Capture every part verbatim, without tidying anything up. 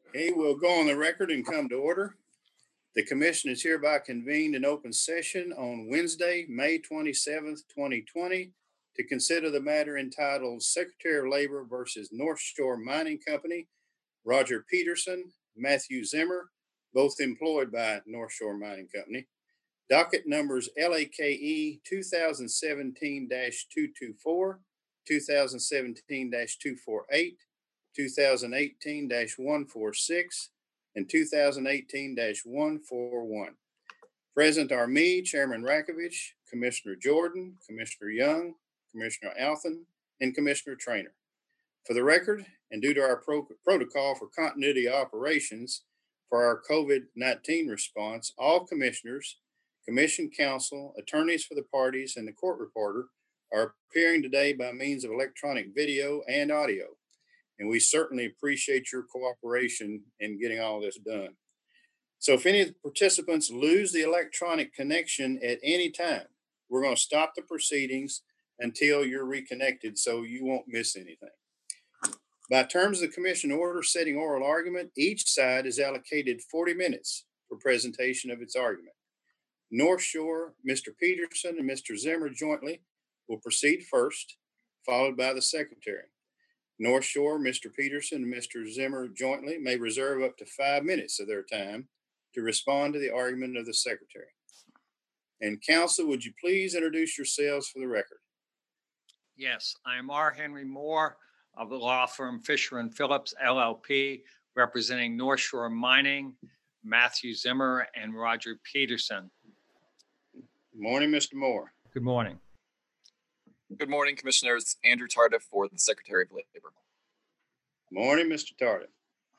Okay, we'll go on the record and come to order. The commission is hereby convened in open session on Wednesday, May twenty-seventh, twenty twenty, to consider the matter entitled Secretary of Labor versus North Shore Mining Company, Roger Peterson, Matthew Zimmer, both employed by North Shore Mining Company. Docket numbers L A K E twenty seventeen dash two twenty-four, twenty seventeen dash two forty-eight, twenty eighteen dash one forty-six, and twenty eighteen dash one forty-one. Present are me, Chairman Rakovich, Commissioner Jordan, Commissioner Young, Commissioner Althen, and Commissioner Trainer. For the record, and due to our pro- protocol for continuity operations for our COVID nineteen response, all commissioners, commission counsel, attorneys for the parties, and the court reporter are appearing today by means of electronic video and audio. And we certainly appreciate your cooperation in getting all this done. So if any of the participants lose the electronic connection at any time, we're going to stop the proceedings until you're reconnected so you won't miss anything. By terms of the commission order setting oral argument, each side is allocated forty minutes for presentation of its argument. North Shore, Mister Peterson and Mister Zimmer jointly will proceed first, followed by the secretary. North Shore, Mister Peterson and Mister Zimmer jointly may reserve up to five minutes of their time to respond to the argument of the secretary. And counsel, would you please introduce yourselves for the record? Yes, I am R. Henry Moore of the law firm Fisher and Phillips, L L P, representing North Shore Mining, Matthew Zimmer, and Roger Peterson. Good morning, Mister Moore. Good morning. Good morning, Commissioners. Andrew Tardif for the Secretary of Labor. Morning, Mister Tardif.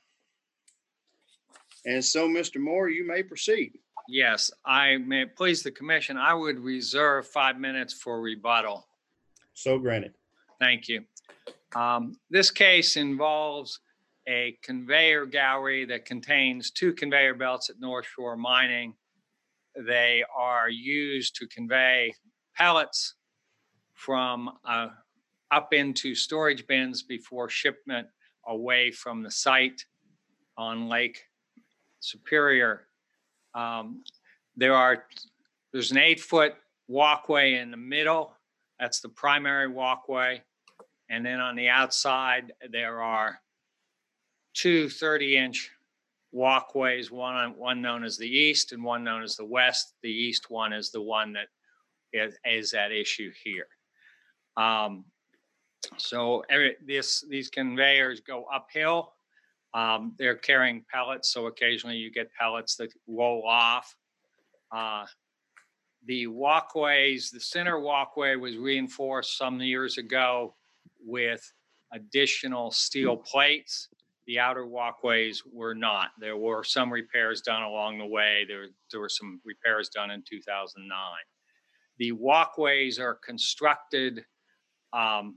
And so, Mister Moore, you may proceed. Yes, I may please the commission. I would reserve five minutes for rebuttal. So granted. Thank you. Um, this case involves a conveyor gallery that contains two conveyor belts at North Shore Mining. They are used to convey pellets from uh, up into storage bins before shipment away from the site on Lake Superior. Um, there are there's an eight-foot walkway in the middle. That's the primary walkway. And then on the outside, there are two thirty-inch walkways, one, one known as the east and one known as the west. The east one is the one that is, is at issue here. Um, so every, this, these conveyors go uphill. Um, they're carrying pellets, so occasionally you get pellets that roll off. Uh, the walkways, the center walkway was reinforced some years ago with additional steel plates. The outer walkways were not. There were some repairs done along the way. There, there were some repairs done in two thousand nine. The walkways are constructed, um,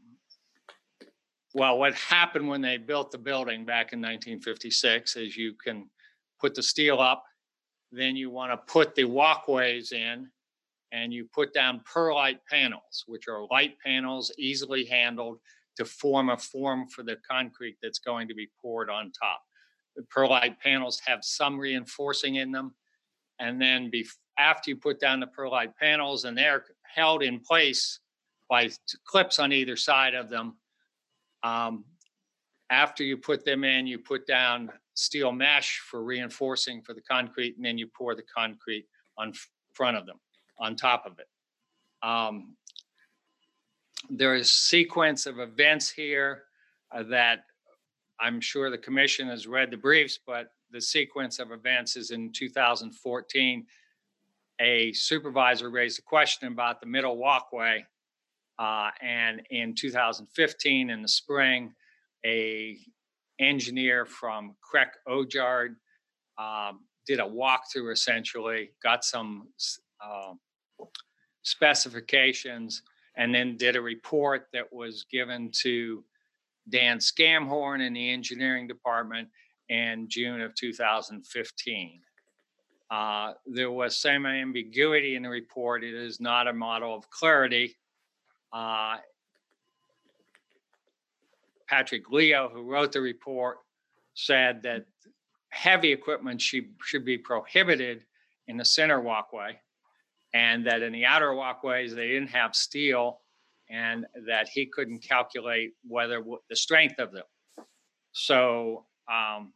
well, what happened when they built the building back in nineteen fifty-six is you can put the steel up, then you want to put the walkways in, and you put down perlite panels, which are light panels, easily handled, to form a form for the concrete that's going to be poured on top. The perlite panels have some reinforcing in them. And then bef- after you put down the perlite panels, and they're held in place by t- clips on either side of them, um, after you put them in, you put down steel mesh for reinforcing for the concrete, and then you pour the concrete on f- front of them, on top of it. Um, There is a sequence of events here uh, that I'm sure the commission has read the briefs, but the sequence of events is in two thousand fourteen. A supervisor raised a question about the middle walkway. Uh, and in two thousand fifteen, in the spring, a engineer from Crec Ojard um, did a walkthrough, essentially, got some uh, specifications, and then did a report that was given to Dan Scamhorn in the engineering department in June of two thousand fifteen. Uh, there was some ambiguity in the report. It is not a model of clarity. Uh, Patrick Leo, who wrote the report, said that heavy equipment should, should be prohibited in the center walkway, and that in the outer walkways, they didn't have steel, and that he couldn't calculate whether the strength of them. So um,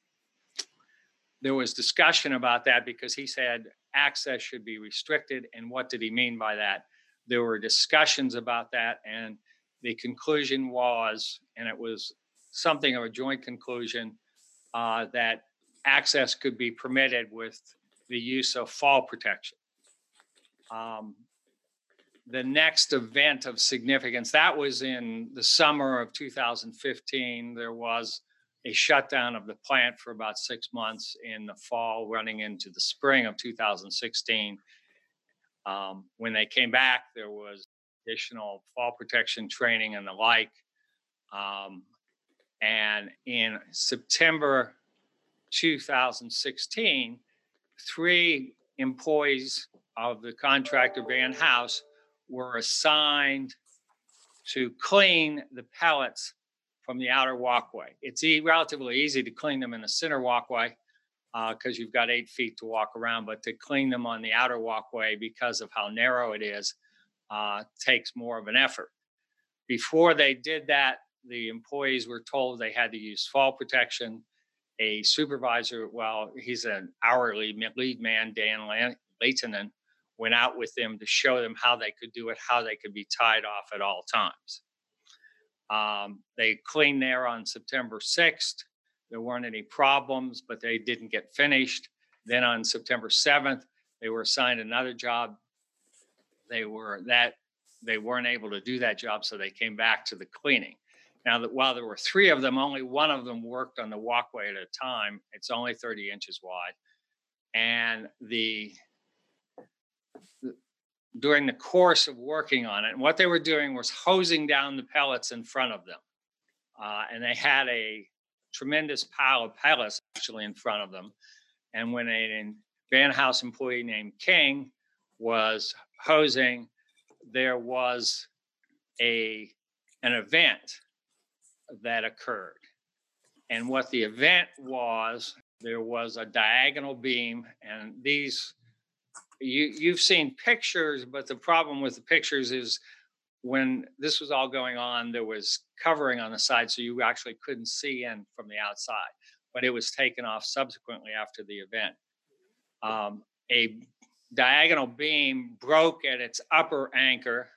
there was discussion about that because he said access should be restricted. And what did he mean by that? There were discussions about that, and the conclusion was, and it was something of a joint conclusion, uh, that access could be permitted with the use of fall protection. Um, the next event of significance, that was in the summer of two thousand fifteen. There was a shutdown of the plant for about six months in the fall, running into the spring of two thousand sixteen. Um, when they came back, there was additional fall protection training and the like. Um, and in September two thousand sixteen, three employees of the contractor Van House were assigned to clean the pellets from the outer walkway. It's e- relatively easy to clean them in the center walkway because uh, you've got eight feet to walk around, but to clean them on the outer walkway because of how narrow it is uh, takes more of an effort. Before they did that, the employees were told they had to use fall protection. A supervisor, well, he's an hourly lead man, Dan Leitonen, went out with them to show them how they could do it, how they could be tied off at all times. Um, they cleaned there on September sixth. There weren't any problems, but they didn't get finished. Then on September seventh, they were assigned another job. They were that they weren't able to do that job, so they came back to the cleaning. Now, that while there were three of them, only one of them worked on the walkway at a time. It's only thirty inches wide. And the, the during the course of working on it, and what they were doing was hosing down the pellets in front of them. Uh, and they had a tremendous pile of pellets actually in front of them. And when a Van House employee named King was hosing, there was a an event that occurred. And what the event was, there was a diagonal beam, and these, you, you've seen pictures, but the problem with the pictures is when this was all going on, there was covering on the side, so you actually couldn't see in from the outside, but it was taken off subsequently after the event. Um, a diagonal beam broke at its upper anchor,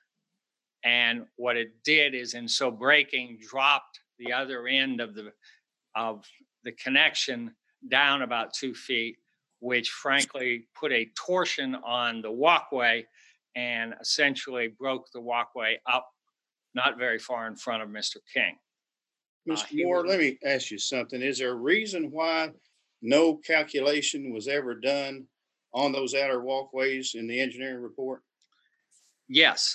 and what it did is, in so breaking, dropped the other end of the of the connection down about two feet, which frankly put a torsion on the walkway and essentially broke the walkway up not very far in front of Mister King. Mister Uh, Moore, was, let me ask you something. Is there a reason why no calculation was ever done on those outer walkways in the engineering report? Yes.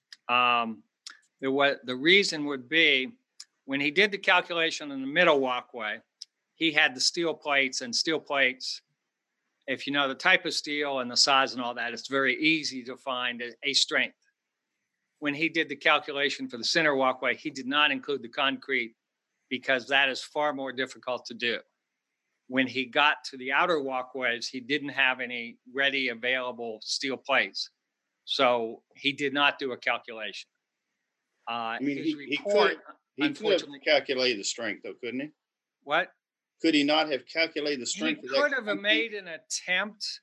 Um, there was, the reason would be when he did the calculation in the middle walkway, he had the steel plates, and steel plates, if you know the type of steel and the size and all that, it's very easy to find a, a strength. When he did the calculation for the center walkway, he did not include the concrete because that is far more difficult to do. When he got to the outer walkways, he didn't have any ready available steel plates. So he did not do a calculation. Uh, I mean, his he, report, he could, he could have calculated the strength, though, couldn't he? What? Could he not have calculated the strength? He of that could have concrete? made an attempt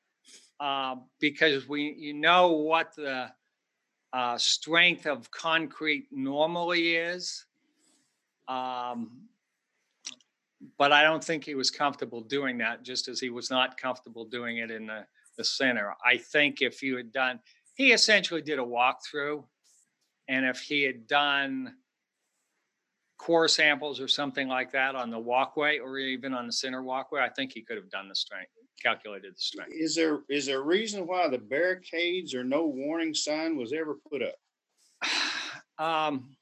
uh, because we, you know, what the uh, strength of concrete normally is. Um, but I don't think he was comfortable doing that, just as he was not comfortable doing it in the, the center. I think if you had done, he essentially did a walkthrough, and if he had done core samples or something like that on the walkway or even on the center walkway, I think he could have done the strength, calculated the strength. Is there is there a reason why the barricades or no warning sign was ever put up? Um,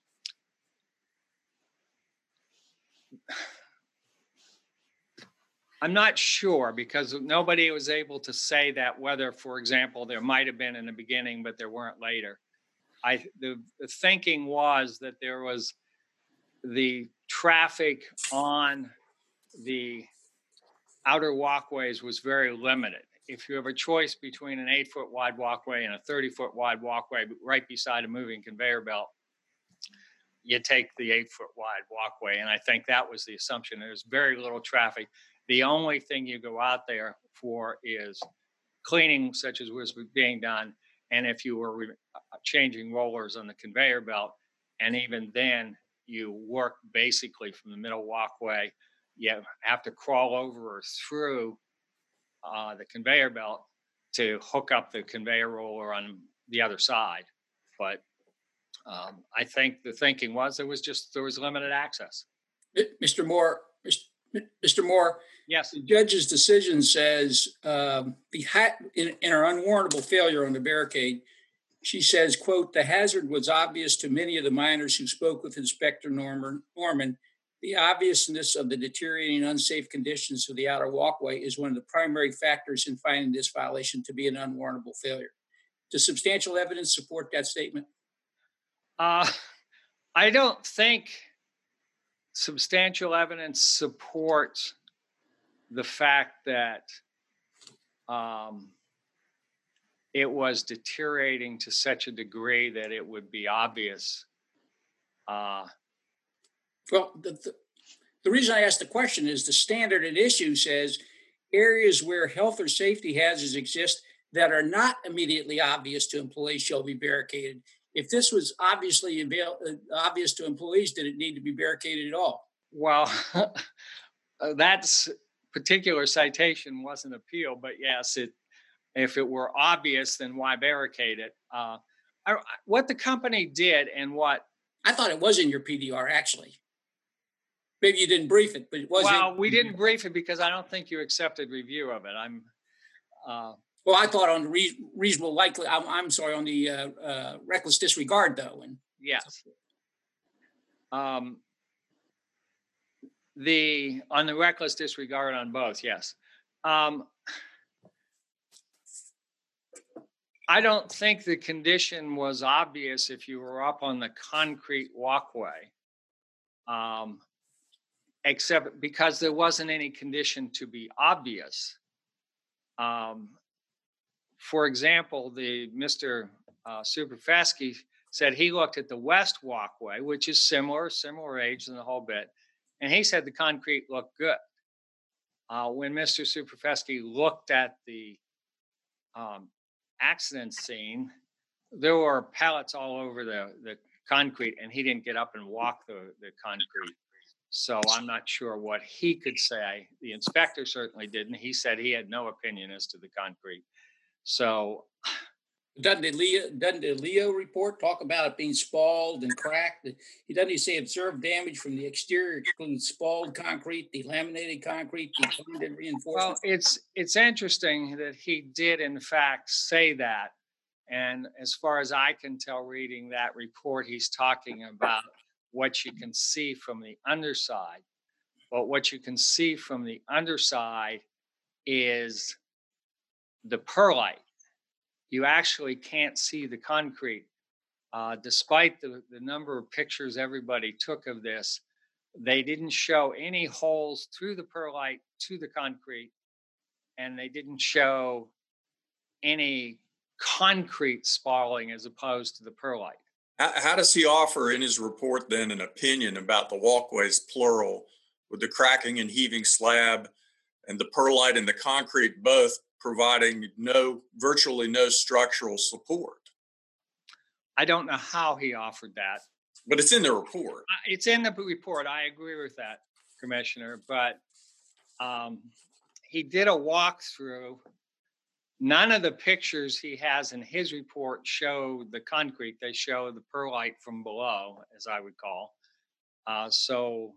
I'm not sure because nobody was able to say that whether, for example, there might have been in the beginning, but there weren't later. I the, the thinking was that there was the traffic on the outer walkways was very limited. If you have a choice between an eight foot wide walkway and a thirty foot wide walkway right beside a moving conveyor belt, you take the eight foot wide walkway. And I think that was the assumption. There's very little traffic. The only thing you go out there for is cleaning, such as was being done. And if you were re- changing rollers on the conveyor belt, and even then you work basically from the middle walkway, you have to crawl over or through uh, the conveyor belt to hook up the conveyor roller on the other side. But um, I think the thinking was there was just, there was limited access. Mister Moore, Mister Moore, Yes. the judge's decision says um, the ha- in, in her unwarrantable failure on the barricade, she says, quote, the hazard was obvious to many of the miners who spoke with Inspector Norman. Norman. The obviousness of the deteriorating unsafe conditions of the outer walkway is one of the primary factors in finding this violation to be an unwarrantable failure. Does substantial evidence support that statement? Uh, I don't think substantial evidence supports the fact that um, it was deteriorating to such a degree that it would be obvious. Uh, well, the, the, the reason I asked the question is the standard at issue says areas where health or safety hazards exist that are not immediately obvious to employees shall be barricaded. If this was obviously avail- obvious to employees, did it need to be barricaded at all? Well, that particular citation wasn't appealed, but yes, it. If it were obvious, then why barricade it? Uh, I, what the company did and what... I thought it was in your P D R, actually. Maybe you didn't brief it, but it was. Well, in- we didn't brief it because I don't think you accepted review of it. I'm... Uh, Well, I thought on the re- reasonable likely, I'm, I'm sorry, on the uh, uh, reckless disregard, though. And yes. Um, the on the reckless disregard on both, yes. Um, I don't think the condition was obvious if you were up on the concrete walkway, um, except because there wasn't any condition to be obvious. Um, For example, the Mister Uh, Superfesky said he looked at the west walkway, which is similar, similar age than the whole bit, and he said the concrete looked good. Uh, when Mister Superfesky looked at the um, accident scene, there were pellets all over the, the concrete, and he didn't get up and walk the, the concrete. So I'm not sure what he could say. The inspector certainly didn't. He said he had no opinion as to the concrete. So doesn't the Leo, doesn't the Leo report talk about it being spalled and cracked? He doesn't he say observed damage from the exterior includes spalled concrete, delaminated concrete, deformed reinforcement. Well, it's it's interesting that he did in fact say that. And as far as I can tell, reading that report, he's talking about what you can see from the underside. But what you can see from the underside is the perlite. You actually can't see the concrete. Uh, despite the, the number of pictures everybody took of this, they didn't show any holes through the perlite to the concrete, and they didn't show any concrete spalling as opposed to the perlite. How, how does he offer in his report then an opinion about the walkways, plural, with the cracking and heaving slab and the perlite and the concrete both providing no, virtually no structural support? I don't know how he offered that. But it's in the report. It's in the report. I agree with that, Commissioner. But um, he did a walkthrough. None of the pictures he has in his report show the concrete. They show the perlite from below, as I would call. Uh, so,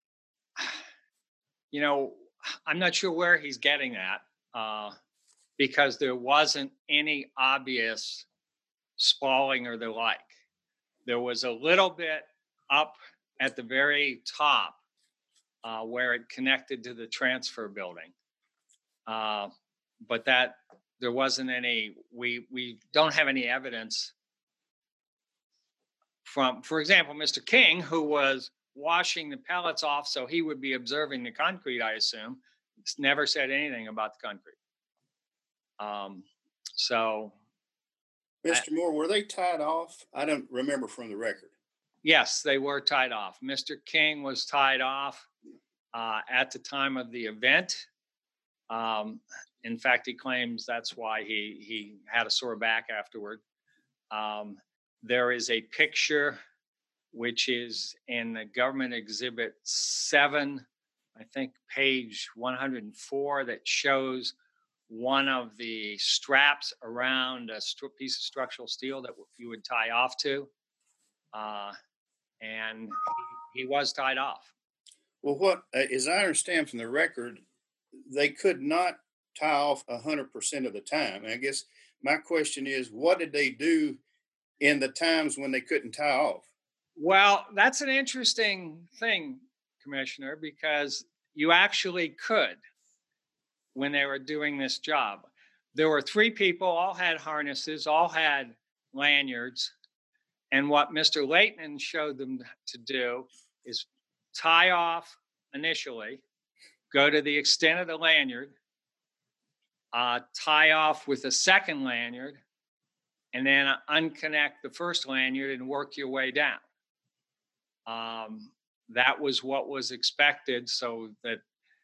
you know, I'm not sure where he's getting that. Uh, because there wasn't any obvious spalling or the like. There was a little bit up at the very top uh, where it connected to the transfer building. Uh, but that there wasn't any, we, we don't have any evidence from, for example, Mister King, who was washing the pellets off so he would be observing the concrete, I assume. never said anything about the concrete. Um, so, Mister Moore, were they tied off? I don't remember from the record. yes, they were tied off. Mister King was tied off uh, at the time of the event. Um, in fact, he claims that's why he, he had a sore back afterward. Um, there is a picture which is in the government exhibit seven, I think page one hundred four, that shows one of the straps around a st- piece of structural steel that you would tie off to. Uh, and he, he was tied off. Well, what, uh, as I understand from the record, they could not tie off one hundred percent of the time. And I guess my question is, what did they do in the times when they couldn't tie off? Well, that's an interesting thing, Commissioner, because you actually could when they were doing this job. There were three people, all had harnesses, all had lanyards. And what Mister Leighton showed them to do is tie off initially, go to the extent of the lanyard, uh, tie off with a second lanyard, and then unconnect the first lanyard and work your way down. Um, that was what was expected, so that,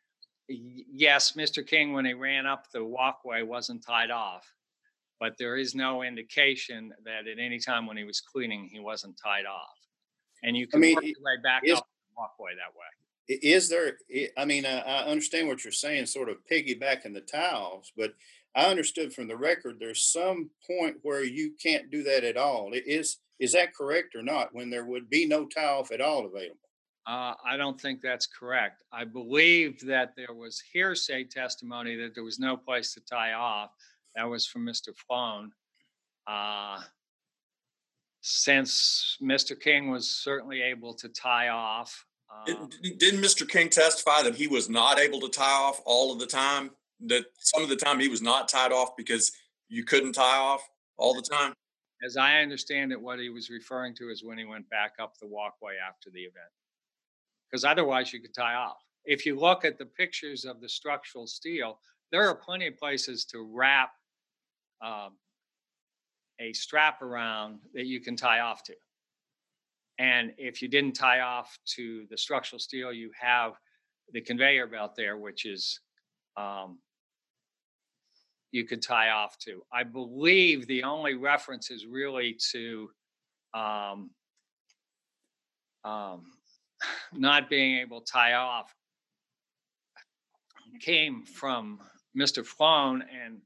yes, Mister King, when he ran up the walkway, wasn't tied off, but there is no indication that at any time when he was cleaning, he wasn't tied off. And you can I mean, work your way back is, up the walkway that way. Is there, I mean, I, I understand what you're saying, sort of piggybacking the tie-offs, but I understood from the record, there's some point where you can't do that at all. Is, is that correct or not, when there would be no tie-off at all available? Uh, I don't think that's correct. I believe that there was hearsay testimony that there was no place to tie off. That was from Mister Flown. Uh, since Mister King was certainly able to tie off. Um, didn't, didn't Mister King testify that he was not able to tie off all of the time? That some of the time he was not tied off because you couldn't tie off all the time? As I understand it, what he was referring to is when he went back up the walkway after the event. Because otherwise you could tie off. If you look at the pictures of the structural steel, there are plenty of places to wrap um, a strap around that you can tie off to. And if you didn't tie off to the structural steel, you have the conveyor belt there, which is um, you could tie off to. I believe the only reference is really to um, um, not being able to tie off came from Mister Flown, and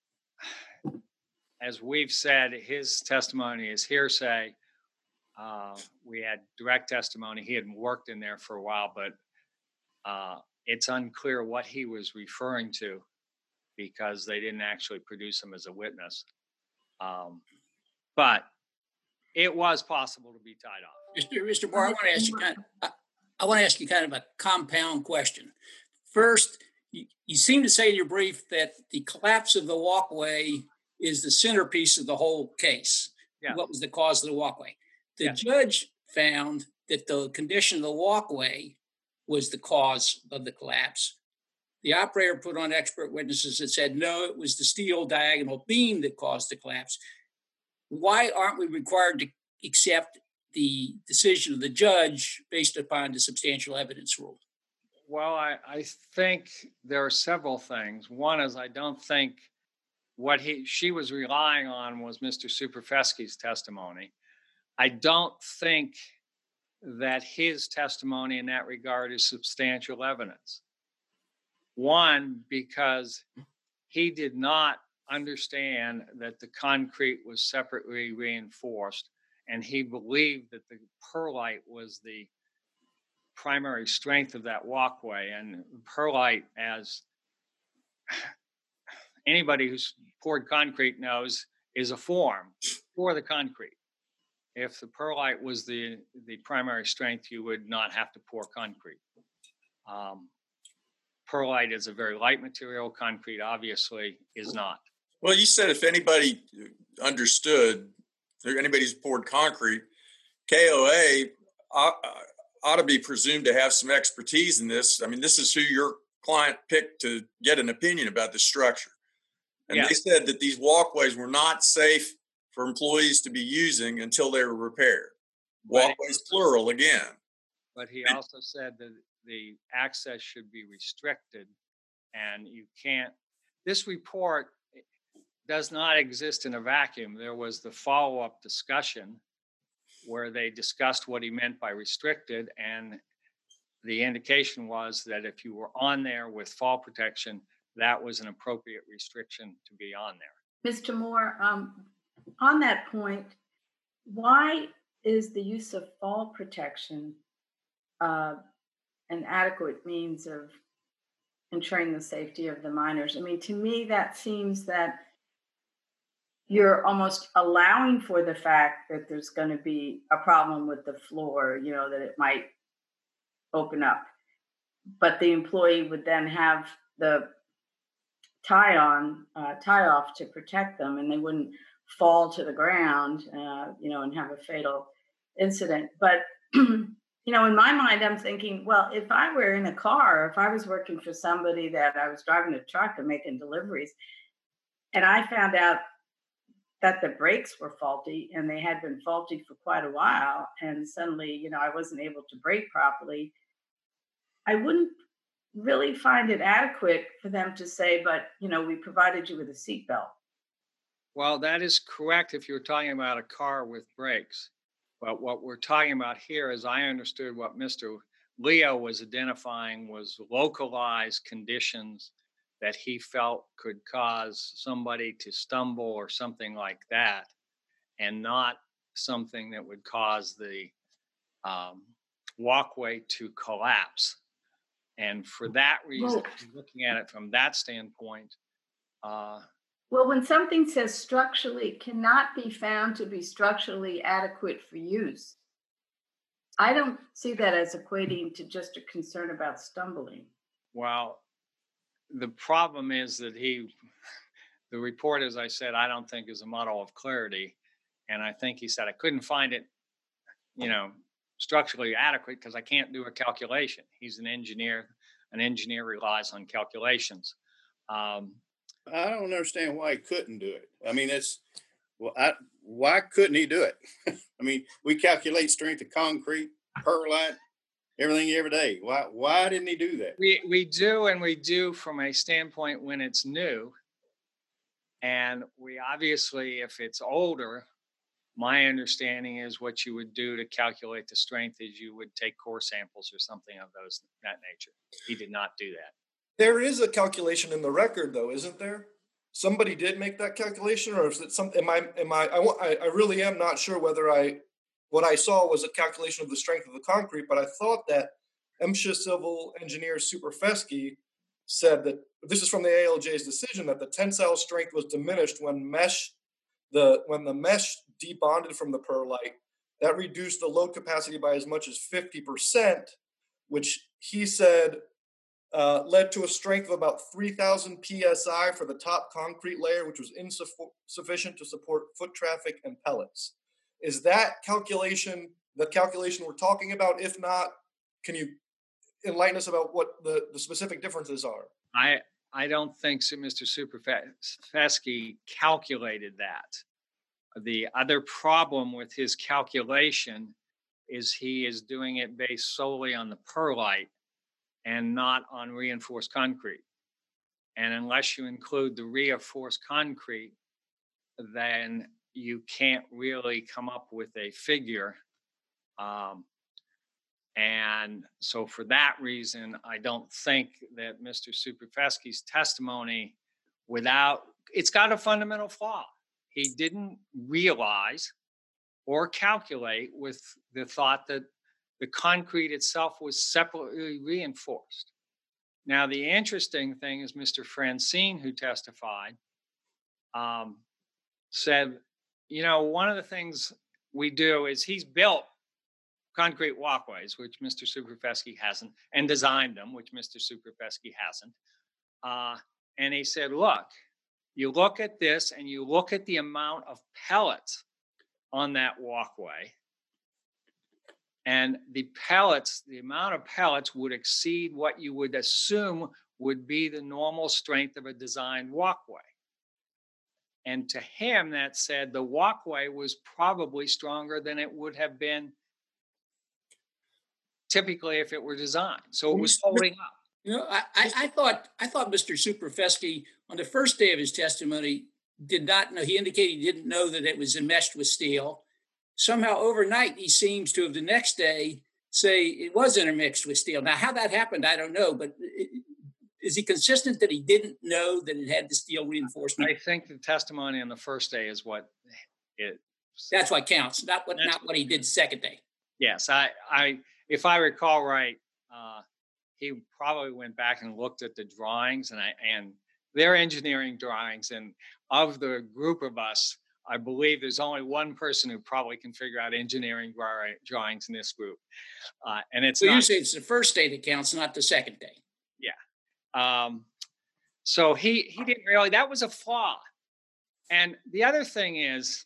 as we've said, his testimony is hearsay. Uh, we had direct testimony. He hadn't worked in there for a while, but uh, it's unclear what he was referring to because they didn't actually produce him as a witness. Um, but it was possible to be tied off. Mister Mister Moore, I want to ask you kind of, I, I want to ask you kind of a compound question. First, you, you seem to say in your brief that the collapse of the walkway is the centerpiece of the whole case. Yeah. What was the cause of the walkway? The yeah. judge found that the condition of the walkway was the cause of the collapse. The operator put on expert witnesses that said, no, it was the steel diagonal beam that caused the collapse. Why aren't we required to accept the decision of the judge based upon the substantial evidence rule? Well, I, I think there are several things. One is I don't think what he she was relying on was Mister Superfesky's testimony. I don't think that his testimony in that regard is substantial evidence. One, because he did not understand that the concrete was separately reinforced, and he believed that the perlite was the primary strength of that walkway. And perlite, as anybody who's poured concrete knows, is a form for the concrete. If the perlite was the, the primary strength, you would not have to pour concrete. Um, perlite is a very light material. Concrete, obviously, is not. Well, you said if anybody understood, if anybody who's poured concrete, K O A ought, ought to be presumed to have some expertise in this. I mean, this is who your client picked to get an opinion about the structure. And Yeah. they said that these walkways were not safe for employees to be using until they were repaired. But- Walkways plural again. But he And- also said that the access should be restricted and you can't, this report does not exist in a vacuum. There was the follow-up discussion where they discussed what he meant by restricted, and the indication was that if you were on there with fall protection, that was an appropriate restriction to be on there. Mister Moore, um, on that point, why is the use of fall protection uh, an adequate means of ensuring the safety of the miners? I mean, to me, that seems that you're almost allowing for the fact that there's going to be a problem with the floor, you know, that it might open up. But the employee would then have the tie on, uh, tie off to protect them, and they wouldn't fall to the ground, uh, you know, and have a fatal incident. But, you know, in my mind, I'm thinking, well, if I were in a car, if I was working for somebody that I was driving a truck and making deliveries, and I found out that the brakes were faulty and they had been faulty for quite a while, and suddenly, you know, I wasn't able to brake properly, I wouldn't really find it adequate for them to say, but, you know, we provided you with a seatbelt. Well, that is correct if you're talking about a car with brakes. But what we're talking about here, as I understood what Mister Leo was identifying, was localized conditions that he felt could cause somebody to stumble or something like that, and not something that would cause the um, walkway to collapse. And for that reason, Well- looking at it from that standpoint, uh, Well, when something says structurally cannot be found to be structurally adequate for use, I don't see that as equating to just a concern about stumbling. well, the problem is that he, the report, as I said, I don't think is a model of clarity. And I think he said, I couldn't find it, you know, structurally adequate because I can't do a calculation. He's an engineer. An engineer relies on calculations. Um, I don't understand why he couldn't do it. I mean, it's, well, I, why couldn't he do it? I mean, we calculate strength of concrete, perlite, everything every day. Why, why didn't he do that? we, we do, and we do from a standpoint when it's new. And we obviously, if it's older, my understanding is what you would do to calculate the strength is you would take core samples or something of those that nature. He did not do that. There is a calculation in the record, though, isn't there? Somebody did make that calculation, or is it some? Am I? Am I? I, want, I, I really am not sure whether I. What I saw was a calculation of the strength of the concrete, but I thought that MSHA civil engineer Superfesky said that this is from the A L J's decision that the tensile strength was diminished when mesh, the when the mesh debonded from the perlite. That reduced the load capacity by as much as fifty percent, which he said. Uh, led to a strength of about three thousand P S I for the top concrete layer, which was insufficient to support foot traffic and pellets. Is that calculation the calculation we're talking about? If not, can you enlighten us about what the, the specific differences are? I I don't think so Mister Superfesky calculated that. The other problem with his calculation is he is doing it based solely on the perlite and not on reinforced concrete. And unless you include the reinforced concrete, then you can't really come up with a figure. Um, and so for that reason, I don't think that Mister Superfesky's testimony without, it's got a fundamental flaw. He didn't realize or calculate with the thought that the concrete itself was separately reinforced. Now, the interesting thing is Mister Francine, who testified, um, said, you know, one of the things we do is he's built concrete walkways, which Mister Superfesky hasn't, and designed them, which Mister Superfesky hasn't. Uh, and he said, look, you look at this and you look at the amount of pellets on that walkway, and the pellets, the amount of pellets would exceed what you would assume would be the normal strength of a designed walkway. And to him, that said the walkway was probably stronger than it would have been typically if it were designed. So it was holding up. You know, I, I, I thought I thought Mister Superfesky on the first day of his testimony did not know. He indicated he didn't know that it was enmeshed with steel. Somehow overnight, he seems to have the next day say it was intermixed with steel. Now, how that happened, I don't know. But is he consistent that he didn't know that it had the steel reinforcement? I think the testimony on the first day is what it. That's what counts, not what not what he did the second day. Yes, I, I if I recall right, uh, he probably went back and looked at the drawings and I and their engineering drawings. And of the group of us, I believe there's only one person who probably can figure out engineering drawings in this group, uh, and it's. So not, you say it's the first day that counts, not the second day. Yeah. Um, so he he didn't really. That was a flaw. And the other thing is,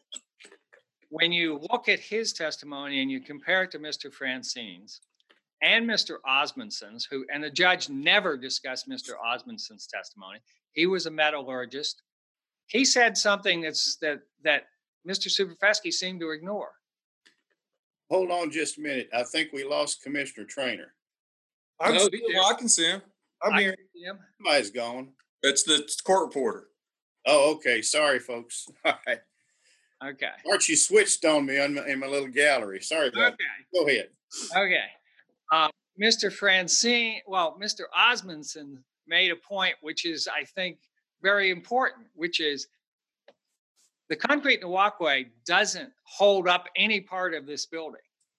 when you look at his testimony and you compare it to Mister Francine's and Mister Osmundson's, who and the judge never discussed Mister Osmundson's testimony. He was a metallurgist. He said something that's that that Mister Superfesky seemed to ignore. Hold on just a minute. I think we lost Commissioner Trainer. I'm No, still, he did. I can see him. I'm I here. can see him. Somebody's gone. It's the court reporter. Oh, okay. Sorry, folks. All right. Okay. Archie switched on me on my, in my little gallery. Sorry about Okay. that. Go ahead. Okay. Uh, Mister Francine, well, Mister Osmundson made a point, which is, I think, very important, which is the concrete in the walkway doesn't hold up any part of this building.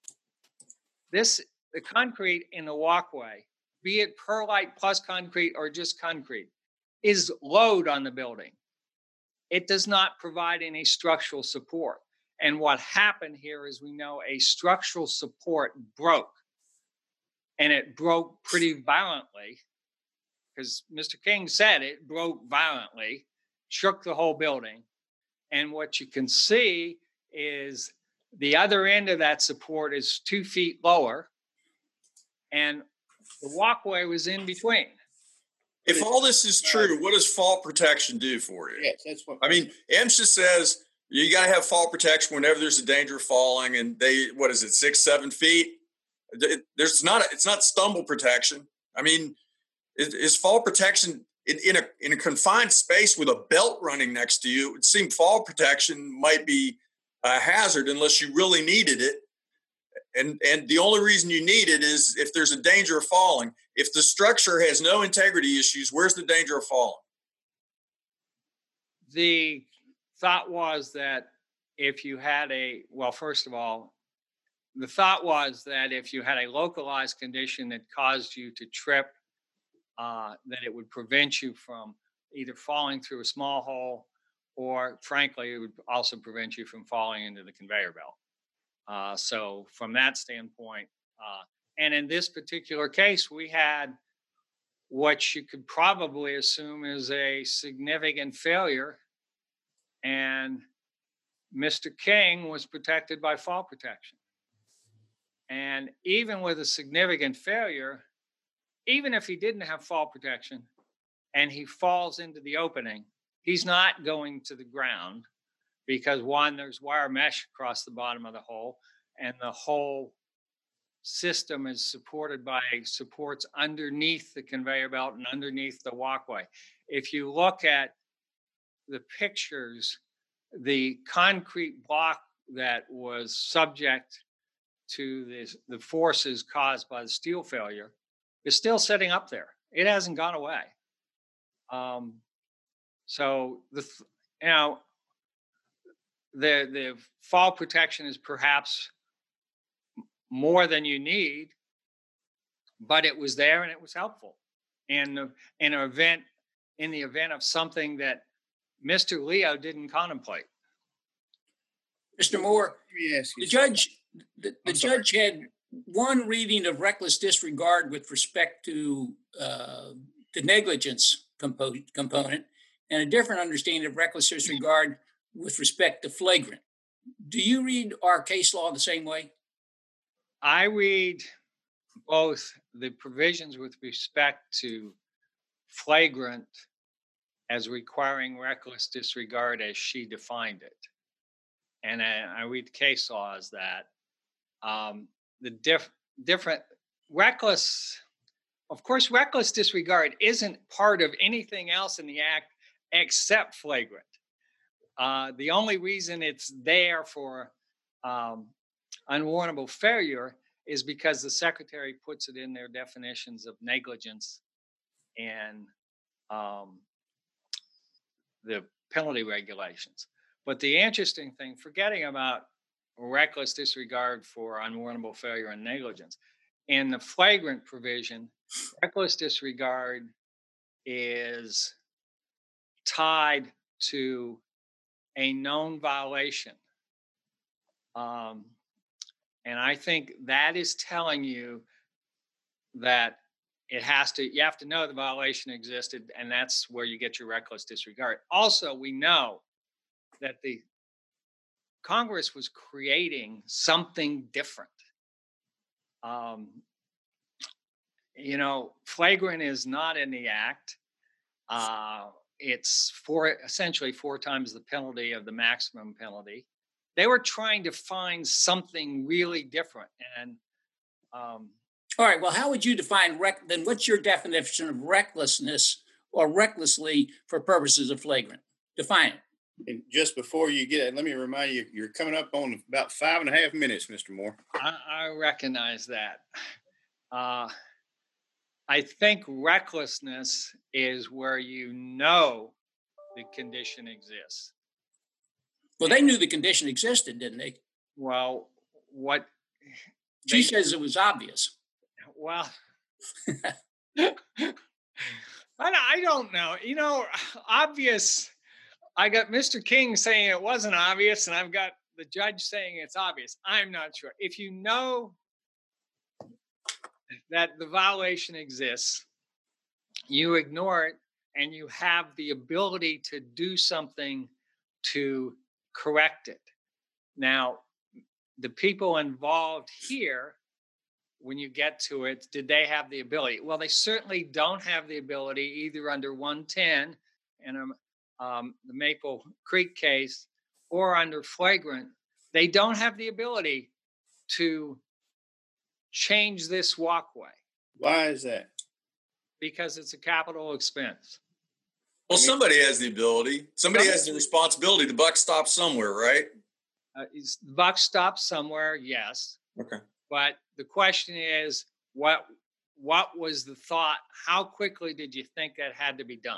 This, the concrete in the walkway, be it perlite plus concrete or just concrete, is load on the building. It does not provide any structural support. And what happened here is we know a structural support broke. And it broke pretty violently, because Mister King said it broke violently, shook the whole building. And what you can see is the other end of that support is two feet lower, and the walkway was in between. If all this is true, what does fall protection do for you? Yes, that's what I mean, EMSHA says you got to have fall protection whenever there's a danger of falling, and they, what is it, six, seven feet? There's not, a, it's not stumble protection. I mean, is, is fall protection in, in a in a confined space with a belt running next to you? It would seem fall protection might be a hazard unless you really needed it. And and the only reason you need it is if there's a danger of falling. If the structure has no integrity issues, where's the danger of falling? The thought was that if you had a, well, first of all, the thought was that if you had a localized condition that caused you to trip, uh, that it would prevent you from either falling through a small hole, or frankly, it would also prevent you from falling into the conveyor belt. Uh, so from that standpoint, uh, and in this particular case, we had what you could probably assume is a significant failure, and Mister King was protected by fall protection. And even with a significant failure, even if he didn't have fall protection and he falls into the opening, he's not going to the ground because, one, there's wire mesh across the bottom of the hole, and the whole system is supported by supports underneath the conveyor belt and underneath the walkway. If you look at the pictures, the concrete block that was subject to this, the forces caused by the steel failure is still sitting up there. It hasn't gone away. Um, so the you know the the fall protection is perhaps more than you need, but it was there and it was helpful. And in an event, in the event of something that Mister Leo didn't contemplate. Mister Moore, Let me ask you the something. judge, the, the I'm sorry. judge had one reading of reckless disregard with respect to uh, the negligence compo- component, and a different understanding of reckless disregard with respect to flagrant. Do you read our case law the same way? I read both the provisions with respect to flagrant as requiring reckless disregard as she defined it. And I, I read case law as that. Um, the diff, different, reckless, of course, reckless disregard isn't part of anything else in the act except flagrant. Uh, the only reason it's there for um, unwarrantable failure is because the secretary puts it in their definitions of negligence and um, the penalty regulations. But the interesting thing, forgetting about reckless disregard for unwarrantable failure and negligence, in the flagrant provision, reckless disregard is tied to a known violation. Um, and I think that is telling you that it has to, you have to know the violation existed, and that's where you get your reckless disregard. Also, we know that the Congress was creating something different. Um, you know, flagrant is not in the act. Uh, it's four, essentially four times the penalty of the maximum penalty. They were trying to find something really different. And um, all right, well, how would you define rec? Then what's your definition of recklessness or recklessly for purposes of flagrant? Define it. And just before you get it, let me remind you, you're coming up on about five and a half minutes, Mister Moore. I, I recognize that. Uh, I think recklessness is where you know the condition exists. Well, they knew the condition existed, didn't they? Well, what she says it was obvious. Well, I, I don't know. You know, obvious. I got Mister King saying it wasn't obvious, and I've got the judge saying it's obvious. I'm not sure. If you know that the violation exists, you ignore it, and you have the ability to do something to correct it. Now, the people involved here, when you get to it, did they have the ability? Well, they certainly don't have the ability either under one ten and um, um, the Maple Creek case or under flagrant. They don't have the ability to change this walkway. Why is that? Because it's a capital expense. Well, somebody has the ability. Somebody has the responsibility. The buck stops somewhere, right? Uh, is the buck stops somewhere? Yes. Okay. But the question is, what what was the thought? How quickly did you think that had to be done?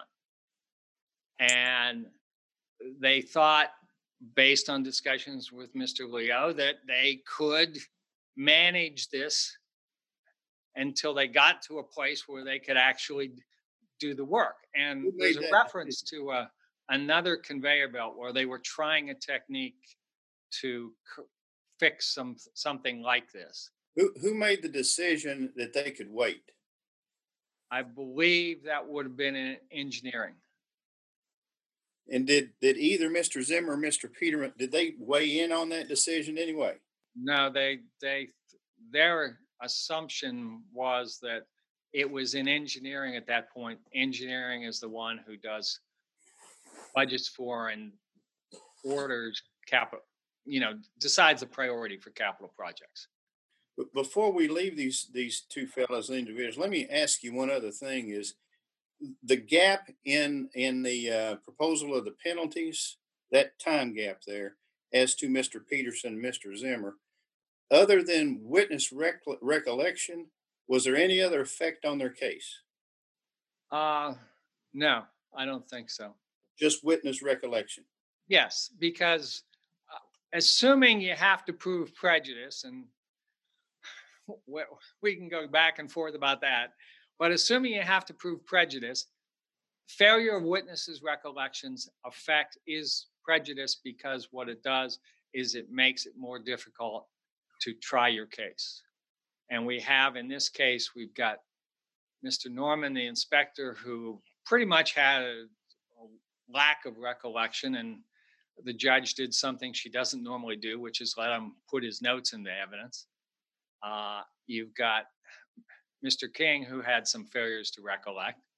And they thought, based on discussions with Mister Leo, that they could manage this until they got to a place where they could actually do the work. And there's a reference to a, another conveyor belt where they were trying a technique to c- fix some something like this. Who who made the decision that they could wait? I believe that would have been in engineering. And did did either Mister Zimmer or Mister Peterman, did they weigh in on that decision anyway? No, they they their assumption was that it was in engineering at that point. Engineering is the one who does budgets for and orders capital, you know, decides the priority for capital projects. But before we leave these these two fellows individuals, let me ask you one other thing: is the gap in in the uh, proposal of the penalties, that time gap there, as to Mister Peterson, Mister Zimmer, other than witness rec- recollection, was there any other effect on their case? Uh, no, I don't think so. Just witness recollection. Yes, because uh, assuming you have to prove prejudice, and we, we can go back and forth about that, but assuming you have to prove prejudice, failure of witnesses' recollections effect is prejudice, because what it does is it makes it more difficult to try your case. And we have, in this case, we've got Mister Norman, the inspector, who pretty much had a, a lack of recollection, and the judge did something she doesn't normally do, which is let him put his notes into evidence. Uh, you've got Mister King, who had some failures to recollect.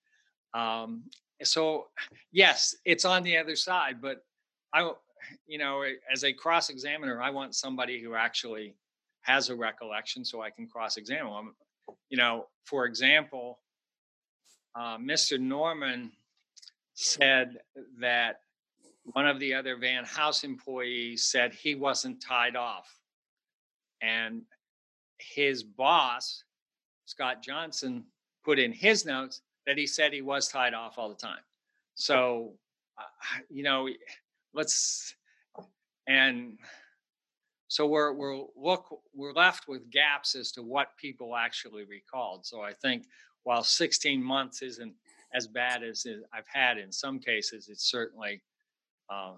Um, so yes, it's on the other side, but I, you know, as a cross-examiner, I want somebody who actually has a recollection so I can cross-examine them. You know, for example, uh, Mister Norman said that one of the other Van House employees said he wasn't tied off. And his boss, Scott Johnson, put in his notes that he said he was tied off all the time. So, uh, you know, let's, and so we're, we're, look, we're left with gaps as to what people actually recalled. So I think while sixteen months isn't as bad as I've had in some cases, it's certainly uh,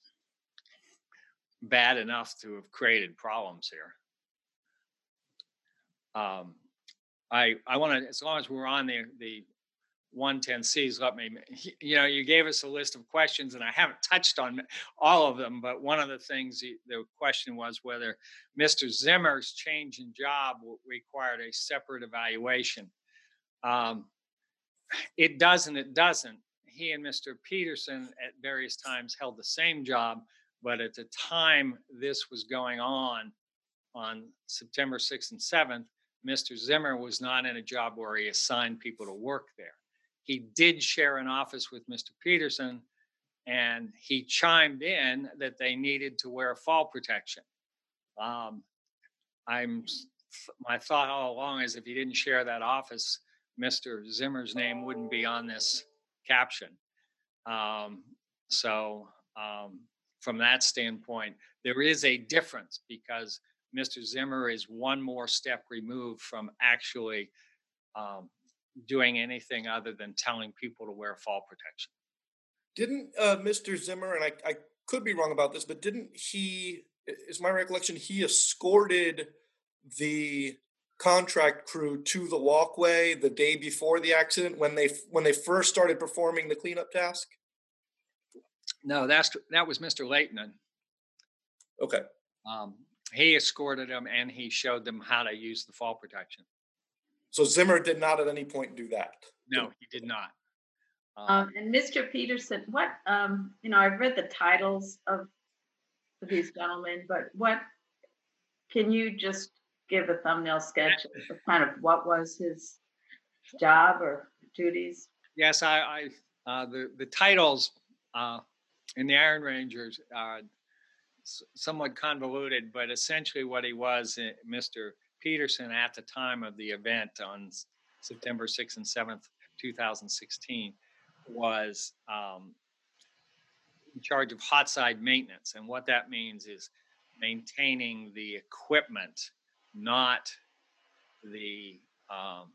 bad enough to have created problems here. Um, I I want to, as long as we're on the the one ten Cs, let me, you know, you gave us a list of questions and I haven't touched on all of them, but one of the things, the question was whether Mister Zimmer's change in job required a separate evaluation. Um, it does and it doesn't. He and Mister Peterson at various times held the same job, but at the time this was going on, on September sixth and seventh, Mister Zimmer was not in a job where he assigned people to work there. He did share an office with Mister Peterson, and he chimed in that they needed to wear fall protection. Um, I'm my thought all along is if he didn't share that office, Mister Zimmer's name wouldn't be on this caption. Um, so um, from that standpoint, there is a difference because Mister Zimmer is one more step removed from actually um, doing anything other than telling people to wear fall protection. Didn't uh, Mister Zimmer, and I, I could be wrong about this, but didn't he, is my recollection, he escorted the contract crew to the walkway the day before the accident when they when they first started performing the cleanup task? No, that's that was Mister Leighton. Okay. Um, he escorted them and he showed them how to use the fall protection. So Zimmer did not at any point do that? No, he did not. Um, um, and Mister Peterson, what, um, you know, I've read the titles of these gentlemen, but what, can you just give a thumbnail sketch of kind of what was his job or duties? Yes, I, I uh, the, the titles uh, in the Iron Rangers are somewhat convoluted, but essentially what he was, Mister Peterson at the time of the event on September sixth and seventh, two thousand sixteen, was um, in charge of hot side maintenance. And what that means is maintaining the equipment, not the um,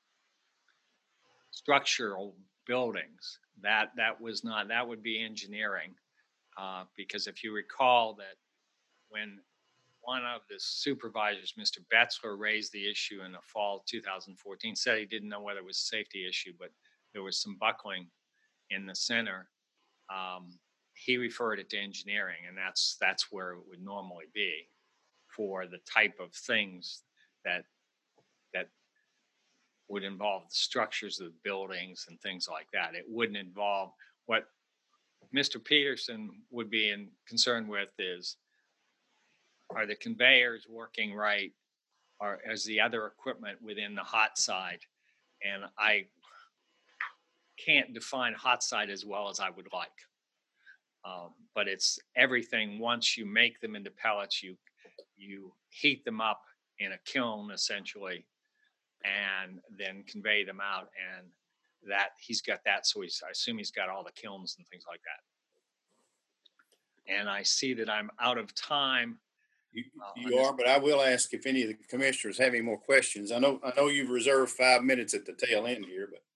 structural buildings. That that was not, that would be engineering. Uh, because if you recall that when one of the supervisors, Mister Betzler, raised the issue in the fall of two thousand fourteen, said he didn't know whether it was a safety issue, but there was some buckling in the center. Um, he referred it to engineering, and that's that's where it would normally be for the type of things that that would involve the structures of the buildings and things like that. It wouldn't involve what Mister Peterson would be in, concerned with is, are the conveyors working right? Or is the other equipment within the hot side? And I can't define hot side as well as I would like. Um, but it's everything. Once you make them into pellets, you you heat them up in a kiln essentially, and then convey them out. And that he's got that, so he's, I assume he's got all the kilns and things like that. And I see that I'm out of time. You, you are, but I will ask if any of the commissioners have any more questions. I know I know you've reserved five minutes at the tail end here, but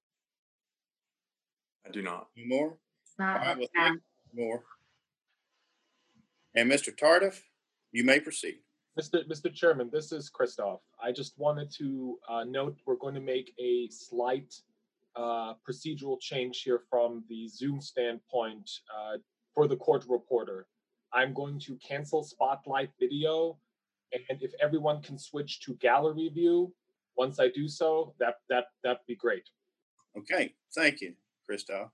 I do not. Any more? Not All right, well, thank you. More. And Mister Tardif, you may proceed. Mister Mister Chairman, this is Christoph. I just wanted to uh, note we're going to make a slight uh, procedural change here from the Zoom standpoint uh, for the court reporter. I'm going to cancel Spotlight Video, and if everyone can switch to gallery view, once I do so, that that that'd be great. Okay, thank you, Christoph.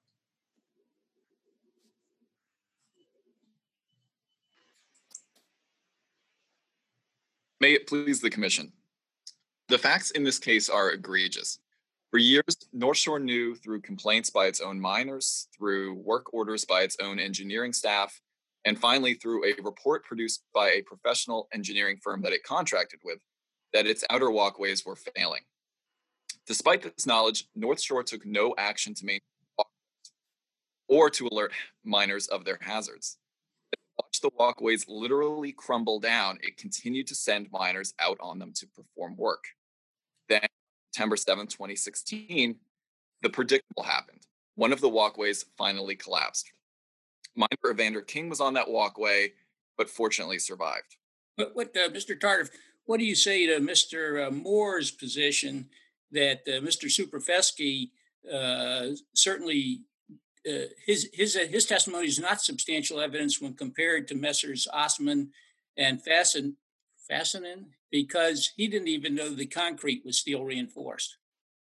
May it please the commission. The facts in this case are egregious. For years, North Shore knew through complaints by its own miners, through work orders by its own engineering staff, and finally through a report produced by a professional engineering firm that it contracted with, that its outer walkways were failing. Despite this knowledge, North Shore took no action to maintain or to alert miners of their hazards. Watch the walkways literally crumble down, it continued to send miners out on them to perform work. Then, September seventh, twenty sixteen, the predictable happened. One of the walkways finally collapsed. Miner Evander King was on that walkway, but fortunately survived. But what, uh, Mister Tardif, what do you say to Mister Uh, Moore's position that uh, Mister Superfesky uh, certainly uh, his his uh, his testimony is not substantial evidence when compared to Messrs. Osman and Fasten Fassenen, because he didn't even know the concrete was steel reinforced.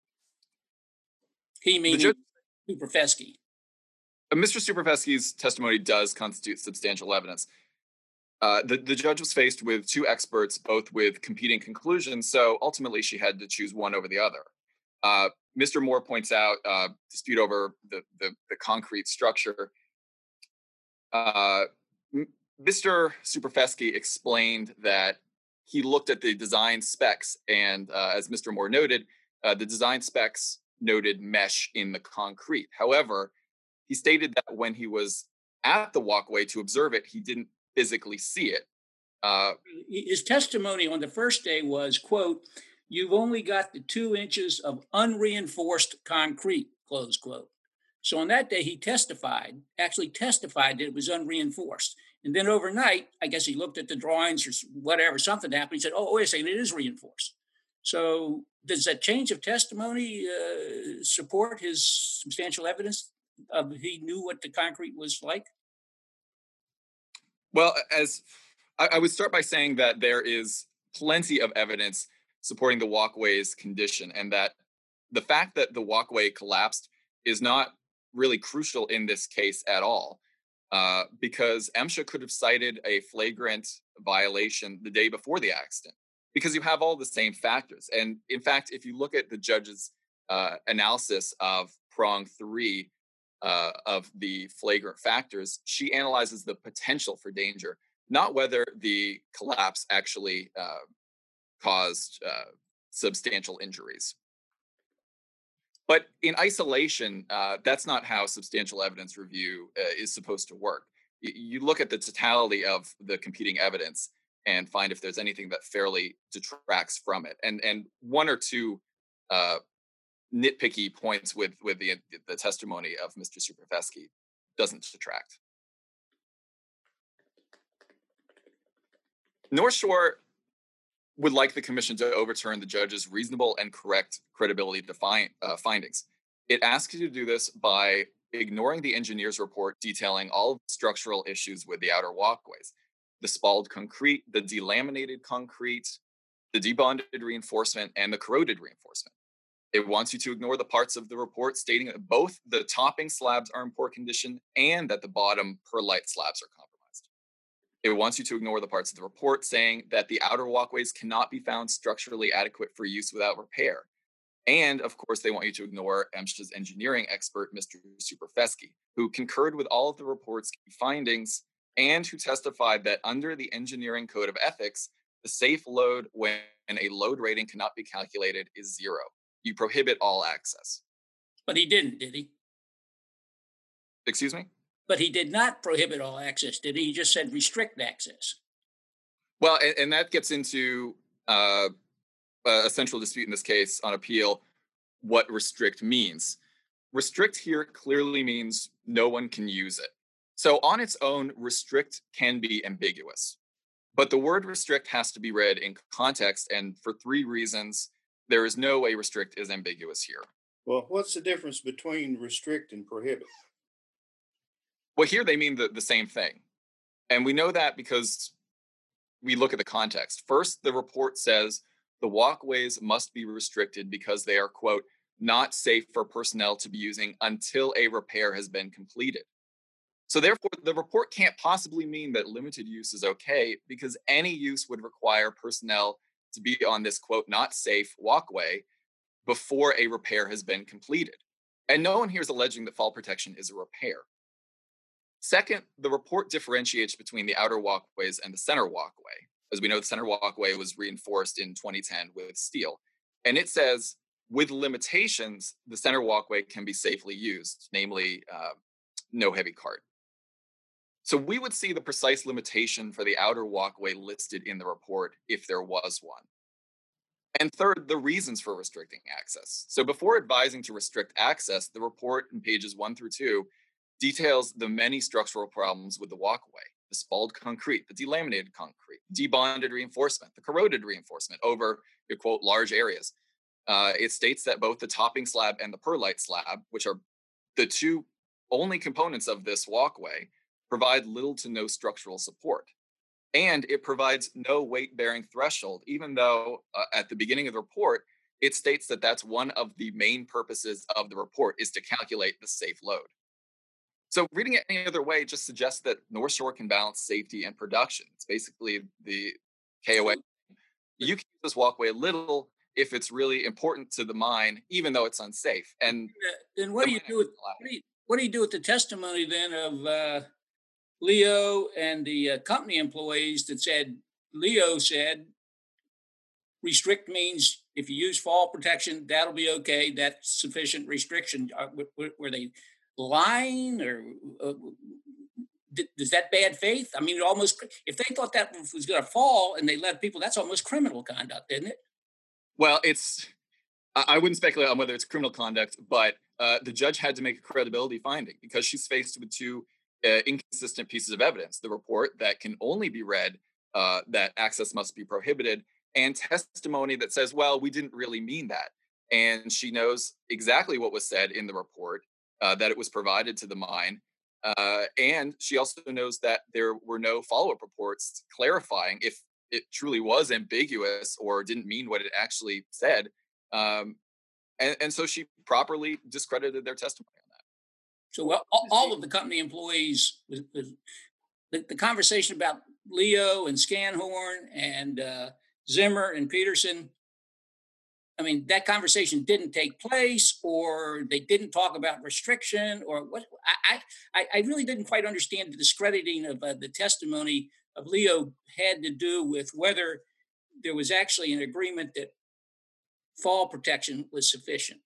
He meaning judge, Superfesky. Mister Superfesky's testimony does constitute substantial evidence. Uh, the, the judge was faced with two experts, both with competing conclusions, so ultimately she had to choose one over the other. Uh, Mister Moore points out uh, dispute over the, the, the concrete structure. Uh, Mister Superfesky explained that he looked at the design specs, and uh, as Mister Moore noted, uh, the design specs noted mesh in the concrete. However, he stated that when he was at the walkway to observe it, he didn't physically see it. Uh, His testimony on the first day was, quote, "You've only got the two inches of unreinforced concrete," close quote. So on that day, he testified, actually testified that it was unreinforced. And then overnight, I guess he looked at the drawings or whatever, something happened. He said, oh, wait a second, it is reinforced. So does that change of testimony uh, support his substantial evidence of he knew what the concrete was like? Well, as I, I would start by saying that there is plenty of evidence supporting the walkway's condition, and that the fact that the walkway collapsed is not really crucial in this case at all, uh, because MSHA could have cited a flagrant violation the day before the accident, because you have all the same factors. And in fact, if you look at the judge's uh, analysis of prong three uh, of the flagrant factors, she analyzes the potential for danger, not whether the collapse actually uh, caused uh, substantial injuries. But in isolation, uh, that's not how substantial evidence review uh, is supposed to work. Y- you look at the totality of the competing evidence and find if there's anything that fairly detracts from it. And and one or two uh, nitpicky points with with the the testimony of Mister Superfesky doesn't detract. North Shore would like the commission to overturn the judge's reasonable and correct credibility defi- uh, findings. It asks you to do this by ignoring the engineer's report detailing all of the structural issues with the outer walkways, the spalled concrete, the delaminated concrete, the debonded reinforcement, and the corroded reinforcement. It wants you to ignore the parts of the report stating that both the topping slabs are in poor condition and that the bottom perlite slabs are compromised. It wants you to ignore the parts of the report saying that the outer walkways cannot be found structurally adequate for use without repair. And of course, they want you to ignore MSHA's engineering expert, Mister Superfesky, who concurred with all of the report's key findings and who testified that under the engineering code of ethics, the safe load when a load rating cannot be calculated is zero. You prohibit all access. But he didn't, did he? Excuse me? But he did not prohibit all access, did he? He just said restrict access. Well, and, and that gets into uh, a central dispute in this case on appeal, what restrict means. Restrict here clearly means no one can use it. So on its own, restrict can be ambiguous. But the word restrict has to be read in context, and for three reasons, there is no way restrict is ambiguous here. Well, what's the difference between restrict and prohibit? Well, here they mean the, the same thing. And we know that because we look at the context. First, the report says the walkways must be restricted because they are, quote, not safe for personnel to be using until a repair has been completed. So therefore, the report can't possibly mean that limited use is okay, because any use would require personnel to be on this, quote, not safe walkway before a repair has been completed. And no one here is alleging that fall protection is a repair. Second, the report differentiates between the outer walkways and the center walkway. As we know, the center walkway was reinforced in twenty ten with steel. And it says, with limitations, the center walkway can be safely used, namely uh, no heavy cart. So we would see the precise limitation for the outer walkway listed in the report if there was one. And third, the reasons for restricting access. So before advising to restrict access, the report in pages one through two details the many structural problems with the walkway: the spalled concrete, the delaminated concrete, debonded reinforcement, the corroded reinforcement over, quote, large areas. Uh, it states that both the topping slab and the perlite slab, which are the two only components of this walkway, provide little to no structural support. And it provides no weight-bearing threshold, even though uh, at the beginning of the report, it states that that's one of the main purposes of the report, is to calculate the safe load. So reading it any other way just suggests that North Shore can balance safety and production. It's basically the K O A. You can use this walkway a little if it's really important to the mine, even though it's unsafe. And then what do you do with what do you, what do you do with the testimony then of uh, Leo and the uh, company employees that said, Leo said, restrict means if you use fall protection, that'll be okay. That's sufficient restriction. Uh, were, were they lying, or uh, is that bad faith? I mean, it almost, if they thought that was going to fall and they let people, that's almost criminal conduct, isn't it? Well, it's, I wouldn't speculate on whether it's criminal conduct, but uh, the judge had to make a credibility finding because she's faced with two uh, inconsistent pieces of evidence: the report that can only be read uh, that access must be prohibited, and testimony that says, well, we didn't really mean that. And she knows exactly what was said in the report, uh, that it was provided to the mine. Uh, and she also knows that there were no follow-up reports clarifying if it truly was ambiguous or didn't mean what it actually said. Um, and, and so she properly discredited their testimony on that. So well, all, all of the company employees, the, the, the conversation about Leo and Scanhorn and uh, Zimmer and Peterson, I mean, that conversation didn't take place, or they didn't talk about restriction, or what? I I, I really didn't quite understand the discrediting of uh, the testimony of Leo had to do with whether there was actually an agreement that fall protection was sufficient.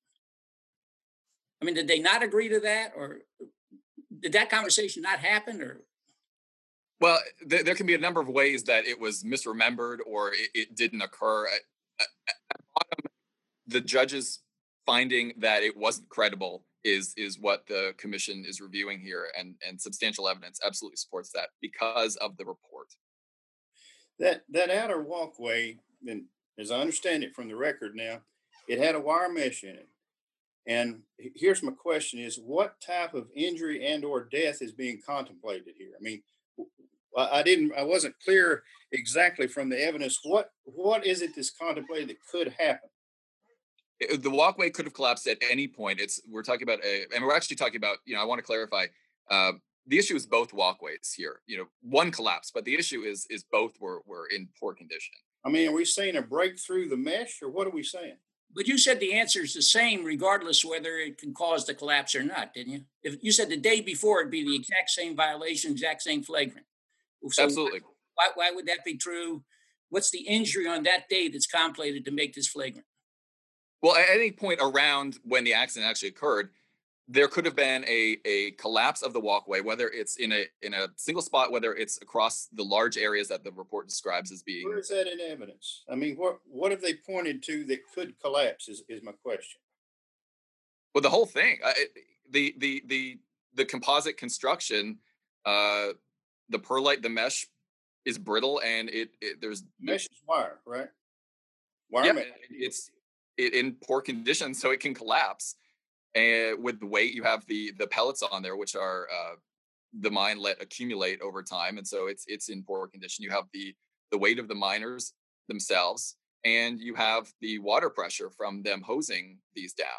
I mean, did they not agree to that, or did that conversation not happen, or? Well, th- there can be a number of ways that it was misremembered or it, it didn't occur. At, at bottom, the judge's finding that it wasn't credible is is what the commission is reviewing here, and, and substantial evidence absolutely supports that because of the report. That that outer walkway, and as I understand it from the record now, it had a wire mesh in it. And here's my question: is what type of injury and or death is being contemplated here? I mean, I didn't, I wasn't clear exactly from the evidence. What what is it that's contemplated that could happen? The walkway could have collapsed at any point. It's we're talking about a, and we're actually talking about, you know, I want to clarify, uh, the issue is both walkways here. You know, one collapsed, but the issue is is both were were in poor condition. I mean, are we saying a break through the mesh, or what are we saying? But you said the answer is the same regardless whether it can cause the collapse or not, didn't you? If you said the day before it'd be the exact same violation, exact same flagrant. So absolutely. Why, why would that be true? What's the injury on that day that's contemplated to make this flagrant? Well, at any point around when the accident actually occurred, there could have been a, a collapse of the walkway, whether it's in a in a single spot, whether it's across the large areas that the report describes as being. Where is that in evidence? I mean, what what have they pointed to that could collapse? Is is my question. Well, the whole thing, uh, the the the the composite construction, uh, the perlite, the mesh is brittle, and it, it there's mesh is wire, right? Wire yeah, mesh. It's it, in poor condition, so it can collapse. And with the weight, you have the the pellets on there, which are uh, the mine let accumulate over time, and so it's it's in poor condition. You have the the weight of the miners themselves, and you have the water pressure from them hosing these down.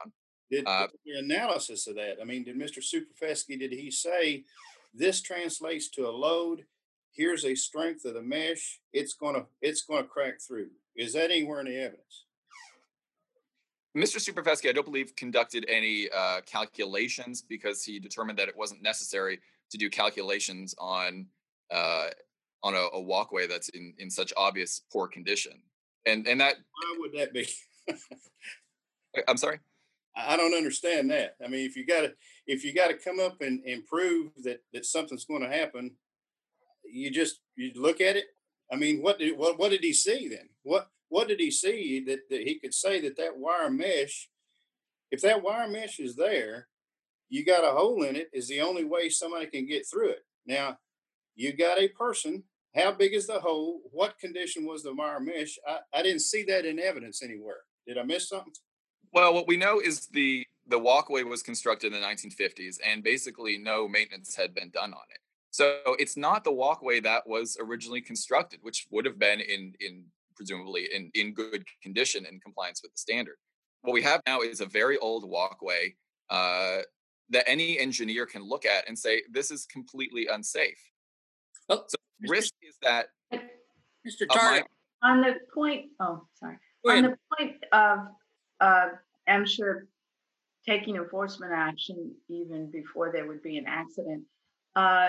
Did Uh, the analysis of that? I mean, did Mister Superfesky, did he say this translates to a load? Here's a strength of the mesh. It's gonna it's gonna crack through. Is that anywhere in the evidence? Mister Superfesky, I don't believe, conducted any uh, calculations because he determined that it wasn't necessary to do calculations on uh, on a, a walkway that's in, in such obvious poor condition. And and that Why would that be? I'm sorry. I don't understand that. I mean, if you got to if you got to come up and, and prove that that something's going to happen, you just you look at it. I mean, what did what what did he see then? What what did he see that, that he could say that that wire mesh, if that wire mesh is there, you got a hole in it, is the only way somebody can get through it. Now, you got a person. How big is the hole? What condition was the wire mesh? I, I didn't see that in evidence anywhere. Did I miss something? Well, what we know is the the walkway was constructed in the nineteen fifties, and basically no maintenance had been done on it. So it's not the walkway that was originally constructed, which would have been in in presumably in, in good condition and compliance with the standard. What we have now is a very old walkway uh, that any engineer can look at and say, this is completely unsafe. Well, so the risk is that Mister Tarter, on the point, oh, sorry. Go On ahead. the point of, uh, I'm sure taking enforcement action even before there would be an accident, uh,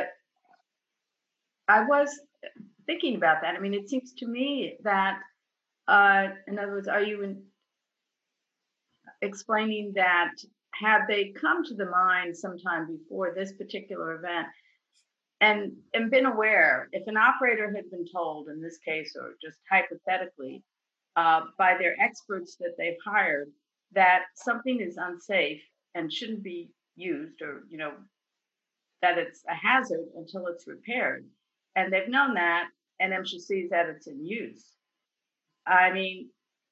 I was thinking about that. I mean, it seems to me that, uh, in other words, are you in, explaining that had they come to the mine sometime before this particular event and, and been aware, if an operator had been told in this case, or just hypothetically, uh, by their experts that they've hired, that something is unsafe and shouldn't be used, or, you know, that it's a hazard until it's repaired, and they've known that, and MSHA sees that it's in use. I mean,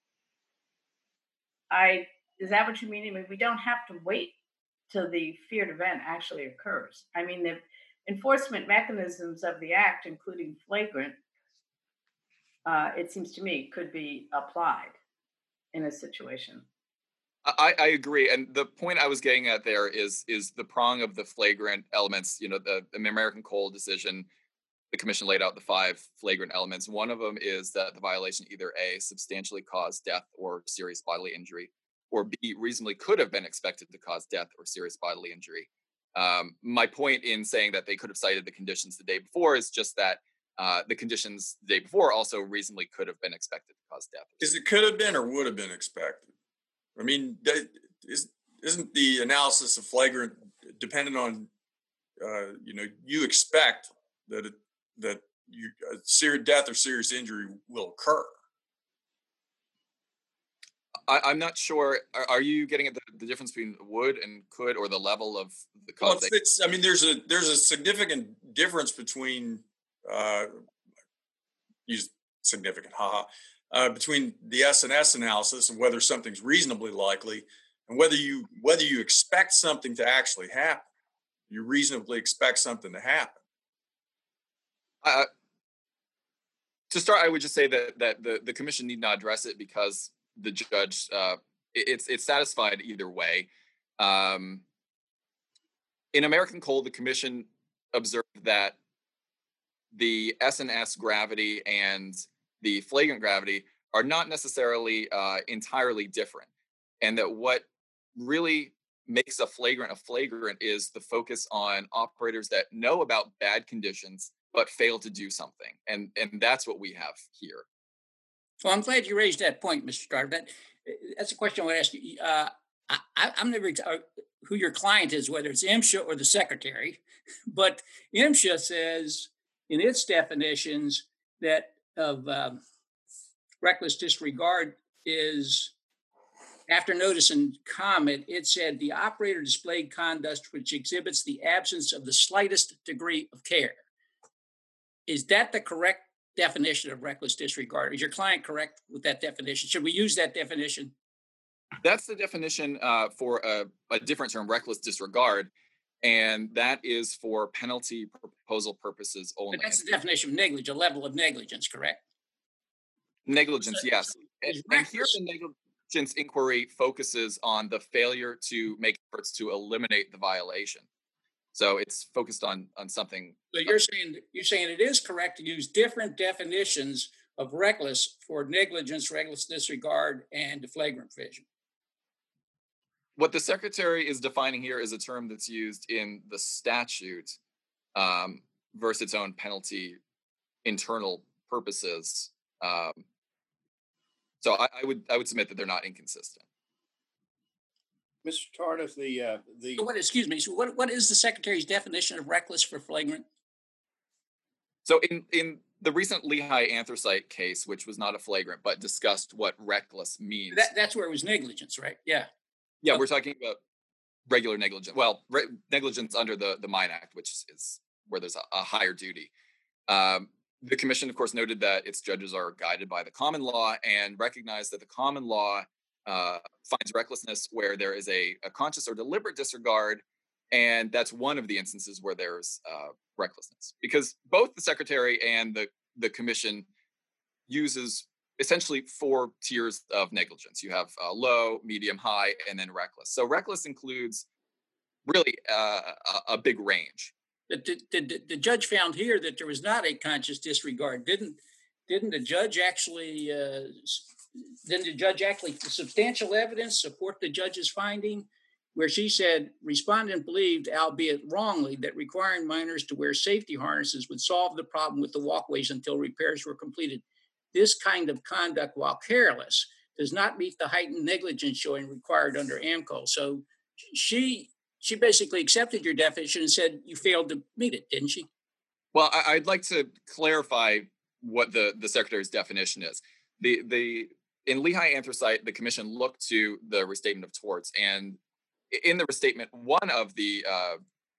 I is that what you mean? I mean, we don't have to wait till the feared event actually occurs. I mean, the enforcement mechanisms of the act, including flagrant, uh, it seems to me, could be applied in a situation. I, I agree, and the point I was getting at there is is the prong of the flagrant elements. You know, the, the American Coal decision, the commission laid out the five flagrant elements. One of them is that the violation either A, substantially caused death or serious bodily injury, or B, reasonably could have been expected to cause death or serious bodily injury. Um, my point in saying that they could have cited the conditions the day before is just that uh, the conditions the day before also reasonably could have been expected to cause death. Is it could have been or would have been expected? I mean, is, isn't the analysis of flagrant dependent on, uh, you know, you expect that it, that you, a serious death or serious injury will occur? I, I'm not sure. Are, are you getting at the, the difference between would and could, or the level of the Well, causation? it's, I mean, there's a there's a significant difference between uh, use significant, haha, uh, between the S and S analysis and whether something's reasonably likely, and whether you whether you expect something to actually happen. You reasonably expect something to happen. Uh, to start, I would just say that that the, the commission need not address it because the judge, uh, it, it's it's satisfied either way. Um, in American Coal, the commission observed that the S and S gravity and the flagrant gravity are not necessarily uh, entirely different, and that what really makes a flagrant a flagrant is the focus on operators that know about bad conditions but fail to do something, and and that's what we have here. Well, I'm glad you raised that point, Mister Starr. That that's a question I want to ask you. Uh, I, I'm never uh, who your client is, whether it's MSHA or the secretary, but MSHA says in its definitions that of um, reckless disregard is after notice and comment. It said the operator displayed conduct which exhibits the absence of the slightest degree of care. Is that the correct definition of reckless disregard? Is your client correct with that definition? Should we use that definition? That's the definition uh, for a, a different term, reckless disregard, and that is for penalty proposal purposes only. But that's the definition of negligence, a level of negligence, correct? Negligence, So- yes. so And, is and here reckless- the negligence. negligence inquiry focuses on the failure to make efforts to eliminate the violation. So it's focused on on something. So you're saying you're saying it is correct to use different definitions of reckless for negligence, reckless disregard, and flagrant vision. What the secretary is defining here is a term that's used in the statute um, versus its own penalty internal purposes. Um, so I, I would I would submit that they're not inconsistent. Mister Tardif, the uh, the So what? Excuse me. So what? What is the secretary's definition of reckless for flagrant? So in in the recent Lehigh anthracite case, which was not a flagrant but discussed what reckless means. That, that's where it was negligence, right? Yeah. Yeah, we're talking about regular negligence. Well, re- negligence under the, the Mine Act, which is, is where there's a, a higher duty. Um, the commission, of course, noted that its judges are guided by the common law and recognized that the common law uh, finds recklessness where there is a, a conscious or deliberate disregard, and that's one of the instances where there's uh, recklessness. Because both the secretary and the, the commission uses essentially four tiers of negligence. You have uh, low, medium, high, and then reckless. So reckless includes really uh, a, a big range. The, the, the, the judge found here that there was not a conscious disregard. Didn't didn't the judge actually? Uh, didn't the judge actually substantial evidence support the judge's finding, where she said respondent believed, albeit wrongly, that requiring miners to wear safety harnesses would solve the problem with the walkways until repairs were completed. This kind of conduct, while careless, does not meet the heightened negligence showing required under AMCO. So she she basically accepted your definition and said you failed to meet it, didn't she? Well, I, I'd like to clarify what the, the secretary's definition is. The the in Lehigh anthracite, the commission looked to the restatement of torts, and in the restatement, one of the uh,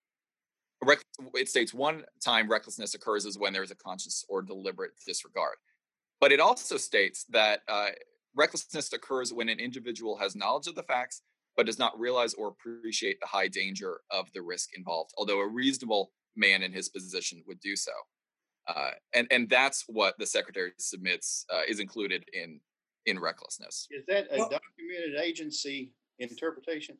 rec- it states one time recklessness occurs is when there is a conscious or deliberate disregard. But it also states that uh, recklessness occurs when an individual has knowledge of the facts, but does not realize or appreciate the high danger of the risk involved, although a reasonable man in his position would do so. Uh, and, and that's what the secretary submits uh, is included in, in recklessness. Is that a documented agency interpretation?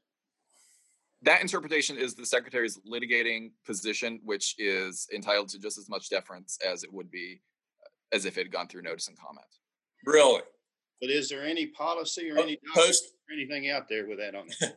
That interpretation is the secretary's litigating position, which is entitled to just as much deference as it would be as if it had gone through notice and comment. Really? But is there any policy or any Post or anything out there with that on it?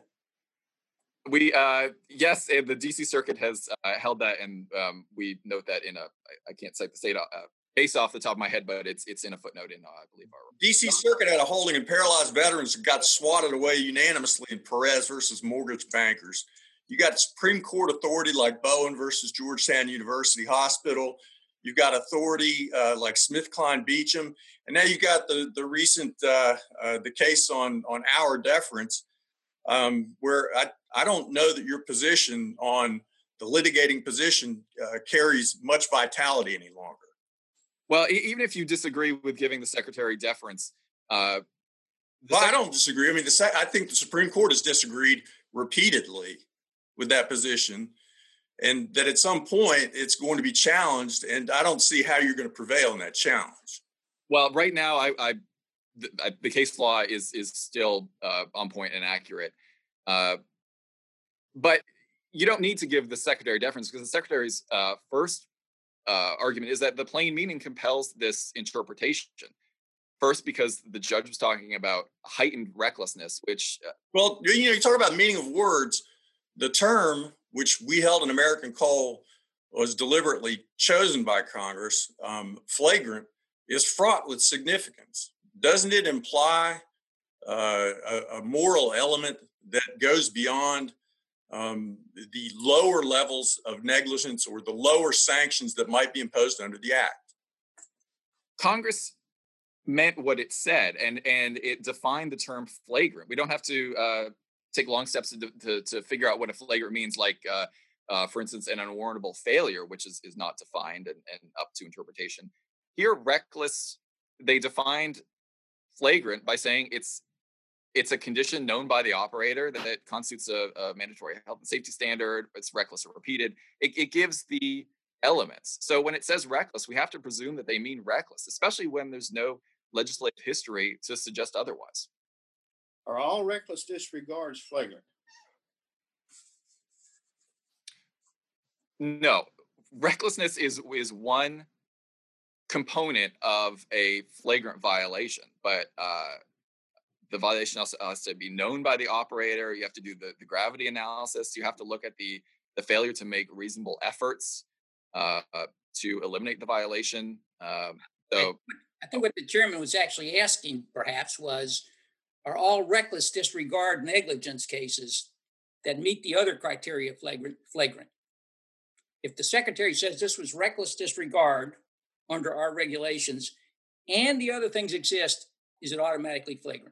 We, uh, yes, the D C Circuit has uh, held that, and um, we note that in a, I, I can't cite the state uh, base off the top of my head, but it's it's in a footnote in, uh, I believe, our D C Circuit had a holding in paralyzed veterans that got swatted away unanimously in Perez versus mortgage bankers. You got Supreme Court authority like Bowen versus Georgetown University Hospital. You've got authority uh, like SmithKline Beecham, and now you've got the the recent uh, uh, the case on on our deference, um, where I I don't know that your position on the litigating position uh, carries much vitality any longer. Well, e- even if you disagree with giving the secretary deference, uh, the well, sec- I don't disagree. I mean, the se- I think the Supreme Court has disagreed repeatedly with that position, and that at some point it's going to be challenged, and I don't see how you're going to prevail in that challenge. Well, right now, I, I, the, I the case law is is still uh, on point and accurate, uh, but you don't need to give the secretary deference because the secretary's uh, first uh, argument is that the plain meaning compels this interpretation. First, because the judge was talking about heightened recklessness, which uh, well, you know, you talk about the meaning of words. The term, which we held in American Coal, was deliberately chosen by Congress, um, flagrant, is fraught with significance. Doesn't it imply uh, a, a moral element that goes beyond um, the lower levels of negligence or the lower sanctions that might be imposed under the Act? Congress meant what it said, and, and it defined the term flagrant. We don't have to uh, take long steps to, to, to figure out what a flagrant means, like, uh, uh, for instance, an unwarrantable failure, which is, is not defined and, and up to interpretation. Here, reckless, they defined flagrant by saying it's it's a condition known by the operator that it constitutes a, a mandatory health and safety standard. It's reckless or repeated. It, it gives the elements. So when it says reckless, we have to presume that they mean reckless, especially when there's no legislative history to suggest otherwise. Are all reckless disregards flagrant? No, recklessness is is one component of a flagrant violation, but uh, the violation also has to be known by the operator. You have to do the, the gravity analysis. You have to look at the the failure to make reasonable efforts uh, to eliminate the violation. Um, so, I think what the chairman was actually asking, perhaps, was: are all reckless disregard negligence cases that meet the other criteria flagrant? Flagrant. If the secretary says this was reckless disregard under our regulations, and the other things exist, is it automatically flagrant?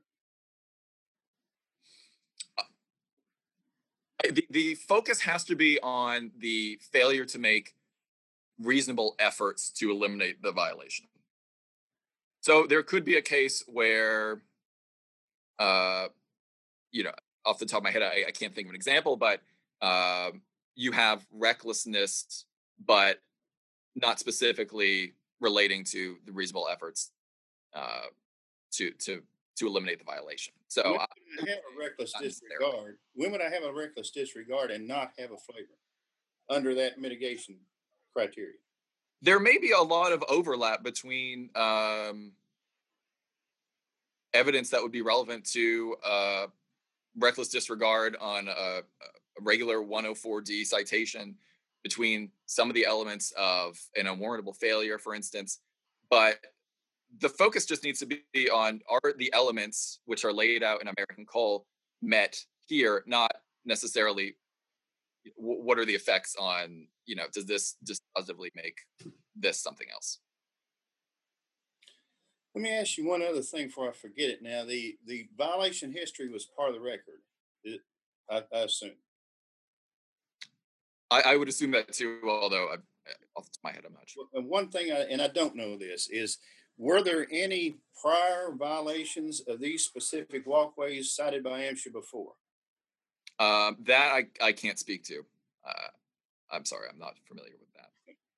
The, the focus has to be on the failure to make reasonable efforts to eliminate the violation. So there could be a case where, uh, you know, off the top of my head, I, I can't think of an example, but uh, you have recklessness, but not specifically relating to the reasonable efforts uh, to to to eliminate the violation. So when I, would I have a reckless disregard? When would I have a reckless disregard and not have a flagrant under that mitigation criteria? There may be a lot of overlap between um, evidence that would be relevant to uh, reckless disregard on a, a regular one oh four D citation, between some of the elements of an unwarrantable failure, for instance. But the focus just needs to be on, are the elements which are laid out in American Coal met here, not necessarily what are the effects on, you know, does this just positively make this something else? Let me ask you one other thing before I forget it. Now, the, the violation history was part of the record, it, I, I assume. I, I would assume that too, although I, off the top of my head, I'm not sure. Well, one thing, I, and I don't know this, is were there any prior violations of these specific walkways cited by MSHA before? Um, that I, I can't speak to. Uh, I'm sorry, I'm not familiar with that.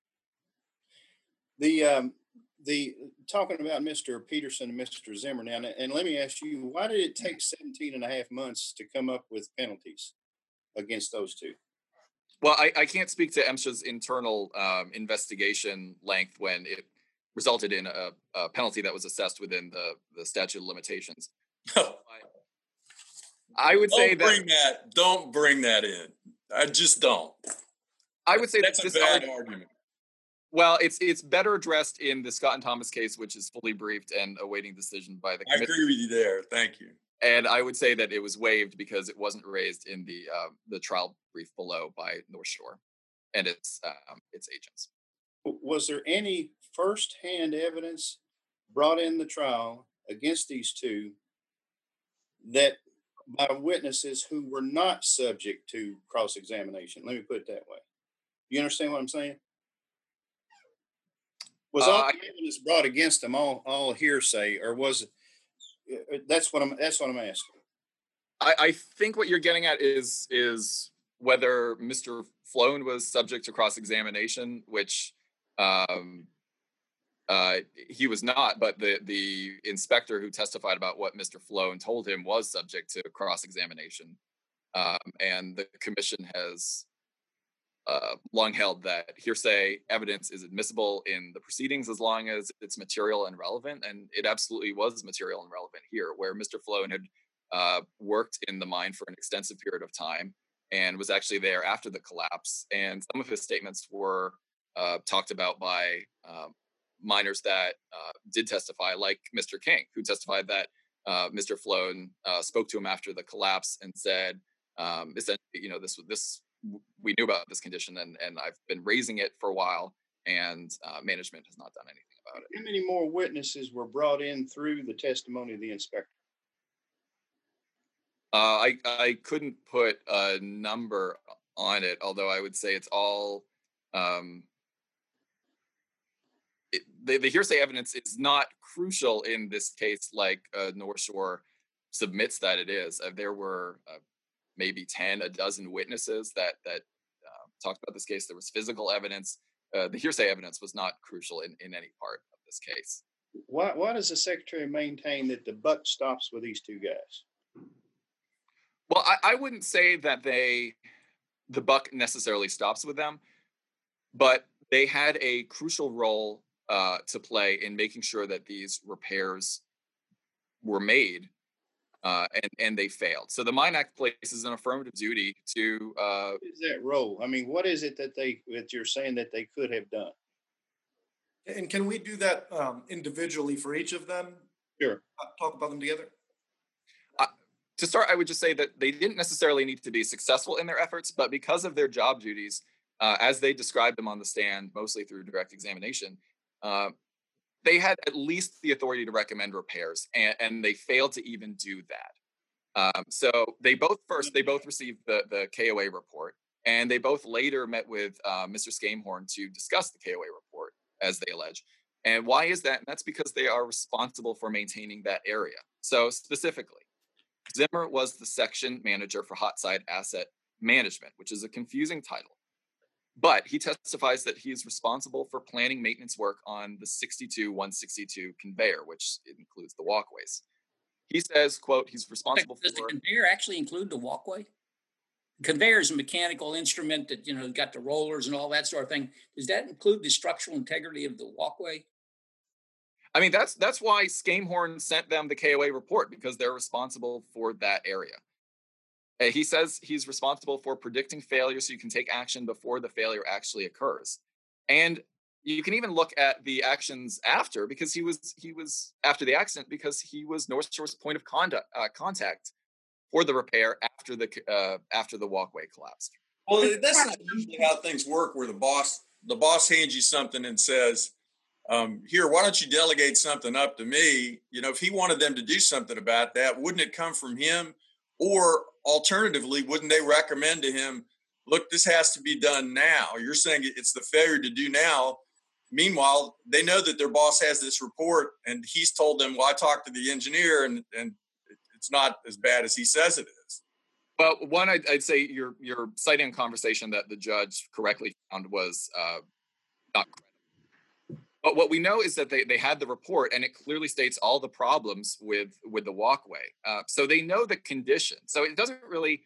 The um, the talking about Mister Peterson and Mister Zimmer now, and let me ask you, why did it take seventeen and a half months to come up with penalties against those two? Well, I, I can't speak to MSHA's internal um, investigation length when it resulted in a, a penalty that was assessed within the, the statute of limitations. I would don't say bring that, that. Don't bring that in. I just don't. I would say that's that a this bad arg- argument. Well, it's it's better addressed in the Scott and Thomas case, which is fully briefed and awaiting decision by the I committee. agree with you there. Thank you. And I would say that it was waived because it wasn't raised in the uh, the trial brief below by North Shore and its um, its agents. Was there any firsthand evidence brought in the trial against these two that by witnesses who were not subject to cross-examination? Let me put it that way. You understand what I'm saying? Was all Uh, the evidence brought against them all all hearsay, or was it? That's what I'm. That's what I'm asking. I, I think what you're getting at is is whether Mister Floan was subject to cross-examination, which um, uh, he was not. But the the inspector who testified about what Mister Floan told him was subject to cross-examination, um, and the commission has uh, long held that hearsay evidence is admissible in the proceedings as long as it's material and relevant. And it absolutely was material and relevant here, where Mister Floan had uh, worked in the mine for an extensive period of time and was actually there after the collapse. And some of his statements were uh, talked about by um, miners that uh, did testify, like Mister King, who testified that uh, Mister Floan uh, spoke to him after the collapse and said, um, essentially, you know, this this we knew about this condition, and, and I've been raising it for a while, and uh, management has not done anything about it. How many more witnesses were brought in through the testimony of the inspector? Uh, I I couldn't put a number on it, although I would say it's all um, it, the, the hearsay evidence is not crucial in this case, like uh, North Shore submits that it is. Uh, there were uh, maybe ten, a dozen witnesses that that uh, talked about this case. There was physical evidence. Uh, the hearsay evidence was not crucial in, in any part of this case. Why, why does the secretary maintain that the buck stops with these two guys? Well, I, I wouldn't say that they, the buck necessarily stops with them, but they had a crucial role uh, to play in making sure that these repairs were made, uh, and and they failed. So the Mine Act places an affirmative duty to. Uh, What is that role? I mean, what is it that they that you're saying that they could have done? And can we do that um, individually for each of them? Sure. Uh, Talk about them together. uh, to start, I would just say that they didn't necessarily need to be successful in their efforts, but because of their job duties, uh, as they described them on the stand, mostly through direct examination, uh, they had at least the authority to recommend repairs, and, and they failed to even do that. Um, so they both first, they both received the, the K O A report, and they both later met with uh, Mister Scamehorn to discuss the K O A report, as they allege. And why is that? And that's because they are responsible for maintaining that area. So specifically, Zimmer was the section manager for Hot Side Asset Management, which is a confusing title. But he testifies that he is responsible for planning maintenance work on the sixty-two one sixty-two conveyor, which includes the walkways. He says, quote, he's responsible Does the for... conveyor actually include the walkway? Conveyor is a mechanical instrument that, you know, got the rollers and all that sort of thing. Does that include the structural integrity of the walkway? I mean, that's that's why Scamehorn sent them the K O A report, because they're responsible for that area. Uh, he says he's responsible for predicting failure so you can take action before the failure actually occurs. And you can even look at the actions after, because he was he was after the accident, because he was North Shore's point of conduct, uh, contact for the repair after the uh, after the walkway collapsed. Well, that's not usually how things work, where the boss the boss hands you something and says, um, here, why don't you delegate something up to me? You know, if he wanted them to do something about that, wouldn't it come from him? Or alternatively, wouldn't they recommend to him, look, this has to be done now? You're saying it's the failure to do now. Meanwhile, they know that their boss has this report, and he's told them, well, I talked to the engineer, and, and it's not as bad as he says it is. Well, one, I'd, I'd say you're you're citing a conversation that the judge correctly found was uh, not credible. But what we know is that they, they had the report, and it clearly states all the problems with with the walkway. Uh, so they know the condition. So it doesn't really.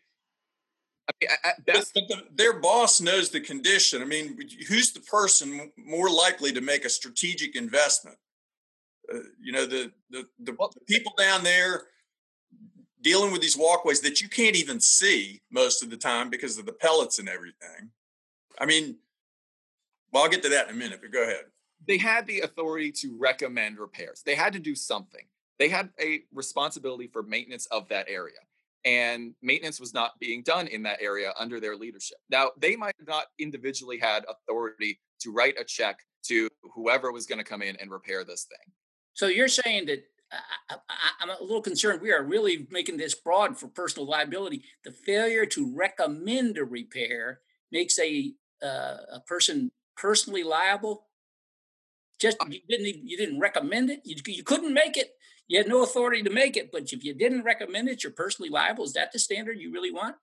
I mean, at best, but, but the, their boss knows the condition. I mean, who's the person more likely to make a strategic investment? Uh, you know, the the, the the people down there dealing with these walkways that you can't even see most of the time because of the pellets and everything. I mean, well, I'll get to that in a minute, but go ahead. They had the authority to recommend repairs. They had to do something. They had a responsibility for maintenance of that area, and maintenance was not being done in that area under their leadership. Now, they might have not individually had authority to write a check to whoever was going to come in and repair this thing. So you're saying that I, I, I'm a little concerned. We are really making this broad for personal liability. The failure to recommend a repair makes a uh, a person personally liable. Just you didn't even, you didn't recommend it. You you couldn't make it. You had no authority to make it. But if you didn't recommend it, you're personally liable. Is that the standard you really want?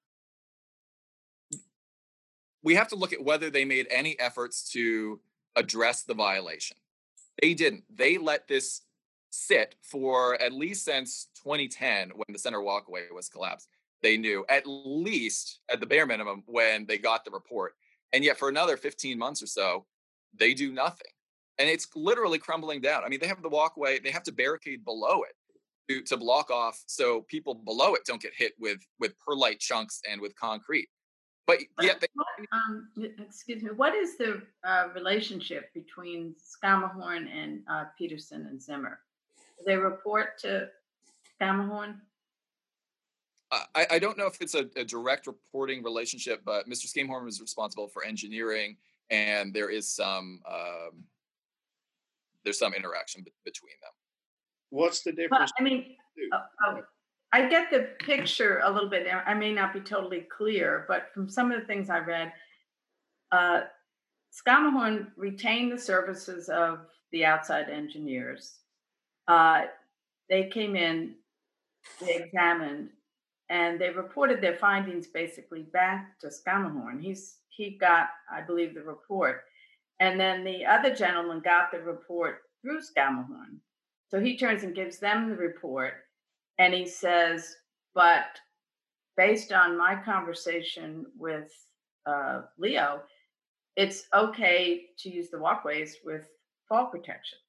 We have to look at whether they made any efforts to address the violation. They didn't. They let this sit for at least since twenty ten, when the center walkway was collapsed. They knew, at least at the bare minimum, when they got the report. And yet for another fifteen months or so, they do nothing. And it's literally crumbling down. I mean, they have the walkway, they have to barricade below it to, to block off so people below it don't get hit with, with perlite chunks and with concrete. But yet they... What, um, excuse me, what is the uh, relationship between Scamehorn and uh, Peterson and Zimmer? Do they report to Scamehorn? I, I don't know if it's a, a direct reporting relationship, but Mister Scamehorn was responsible for engineering, and there is some um, there's some interaction b- between them. What's the difference? Well, I mean, uh, uh, I get the picture a little bit. I may not be totally clear, but from some of the things I read, uh, Scamehorn retained the services of the outside engineers. Uh, they came in, they examined, and they reported their findings basically back to Scamehorn. He's he got, I believe, the report, and then the other gentleman got the report through Scamehorn. So he turns and gives them the report, and he says, "But based on my conversation with uh, Leo, it's okay to use the walkways with fall protection.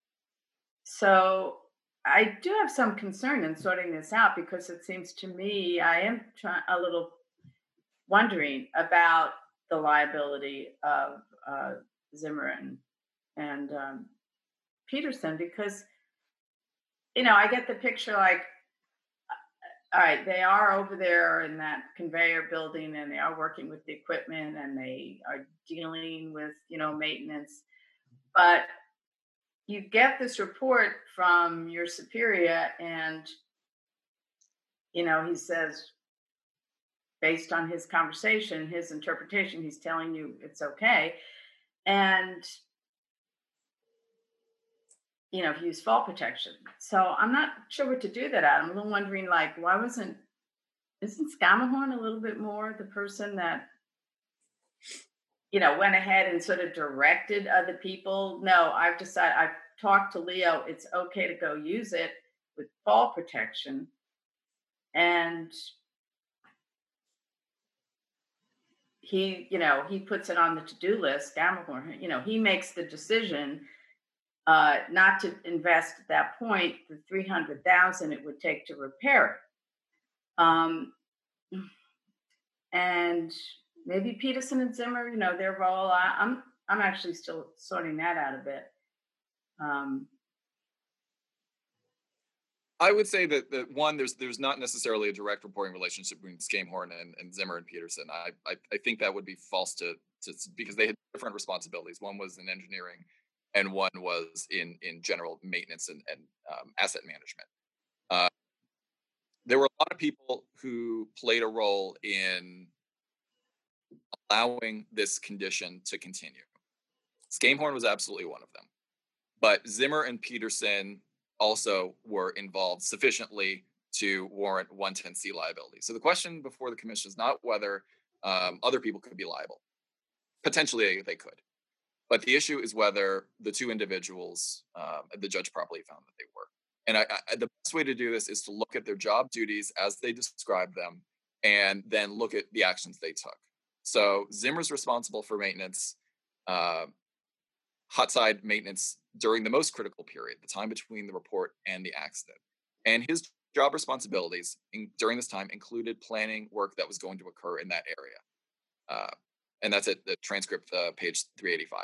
So I do have some concern in sorting this out because it seems to me I am trying a little wondering about the liability of uh, Zimmer and, and um, Peterson, because, you know, I get the picture like, all right, they are over there in that conveyor building and they are working with the equipment and they are dealing with, you know, maintenance. But you get this report from your superior and, you know, he says, based on his conversation, his interpretation, he's telling you it's okay. And, you know, if you use fall protection. So I'm not sure what to do that at. I'm a little wondering, like, why wasn't, isn't Scammahorn a little bit more the person that, you know, went ahead and sort of directed other people? No, I've decided, I've talked to Leo, it's okay to go use it with fall protection. And he, you know, he puts it on the to-do list, Scammahorn, you know, he makes the decision uh, not to invest at that point the three hundred thousand it would take to repair it. Um, and maybe Peterson and Zimmer, you know, their role, I, I'm, I'm actually still sorting that out a bit. Um, I would say that, that one, there's there's not necessarily a direct reporting relationship between Scammahorn and, and Zimmer and Peterson. I, I I think that would be false to to because they had different responsibilities. One was in engineering, and one was in in general maintenance and, and um, asset management. Uh, there were a lot of people who played a role in allowing this condition to continue. Scammahorn was absolutely one of them, but Zimmer and Peterson also were involved sufficiently to warrant one ten C liability. So the question before the commission is not whether um, other people could be liable. Potentially they could. But the issue is whether the two individuals, um, the judge properly found that they were. And I, I, the best way to do this is to look at their job duties as they describe them and then look at the actions they took. So Zimmer's responsible for maintenance, uh, hot side maintenance during the most critical period, the time between the report and the accident. And his job responsibilities in, during this time included planning work that was going to occur in that area. Uh, and that's at the transcript, uh, page three eighty-five.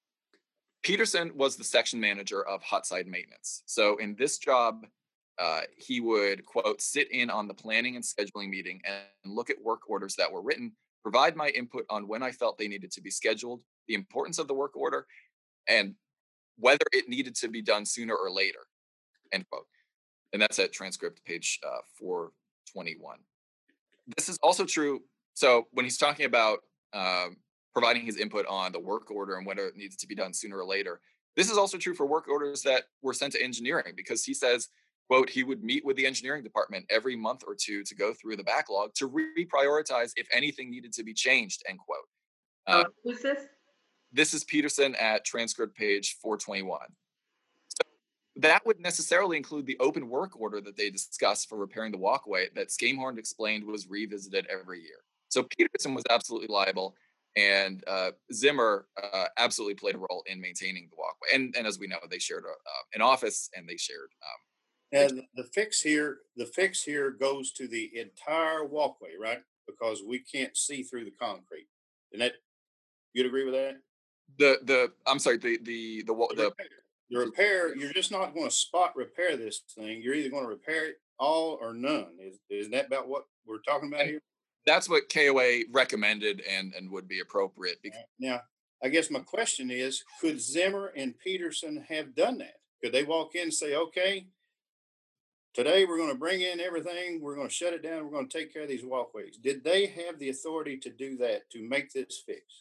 Peterson was the section manager of hot side maintenance. So in this job, uh, he would, quote, sit in on the planning and scheduling meeting and look at work orders that were written, provide my input on when I felt they needed to be scheduled, the importance of the work order, and whether it needed to be done sooner or later, end quote. And that's at transcript page uh, four twenty-one. This is also true. So when he's talking about um, providing his input on the work order and whether it needs to be done sooner or later, this is also true for work orders that were sent to engineering, because he says, quote, he would meet with the engineering department every month or two to go through the backlog to reprioritize if anything needed to be changed, end quote. Uh, oh, who's this? This is Peterson at transcript page four twenty-one. So that would necessarily include the open work order that they discussed for repairing the walkway that Scammahorn explained was revisited every year. So Peterson was absolutely liable, and uh, Zimmer uh, absolutely played a role in maintaining the walkway. And, and as we know, they shared a, uh, an office and they shared. Um, and the fix here, the fix here goes to the entire walkway, right? Because we can't see through the concrete. And that, you'd agree with that? The the I'm sorry the the the the, the, repair. the repair. You're just not going to spot repair this thing. You're either going to repair it all or none. Is is that about what we're talking about here? That's what K O A recommended and and would be appropriate. Because now, I guess my question is: could Zimmer and Peterson have done that? Could they walk in and say, "Okay, today we're going to bring in everything. We're going to shut it down. We're going to take care of these walkways"? Did they have the authority to do that, to make this fix?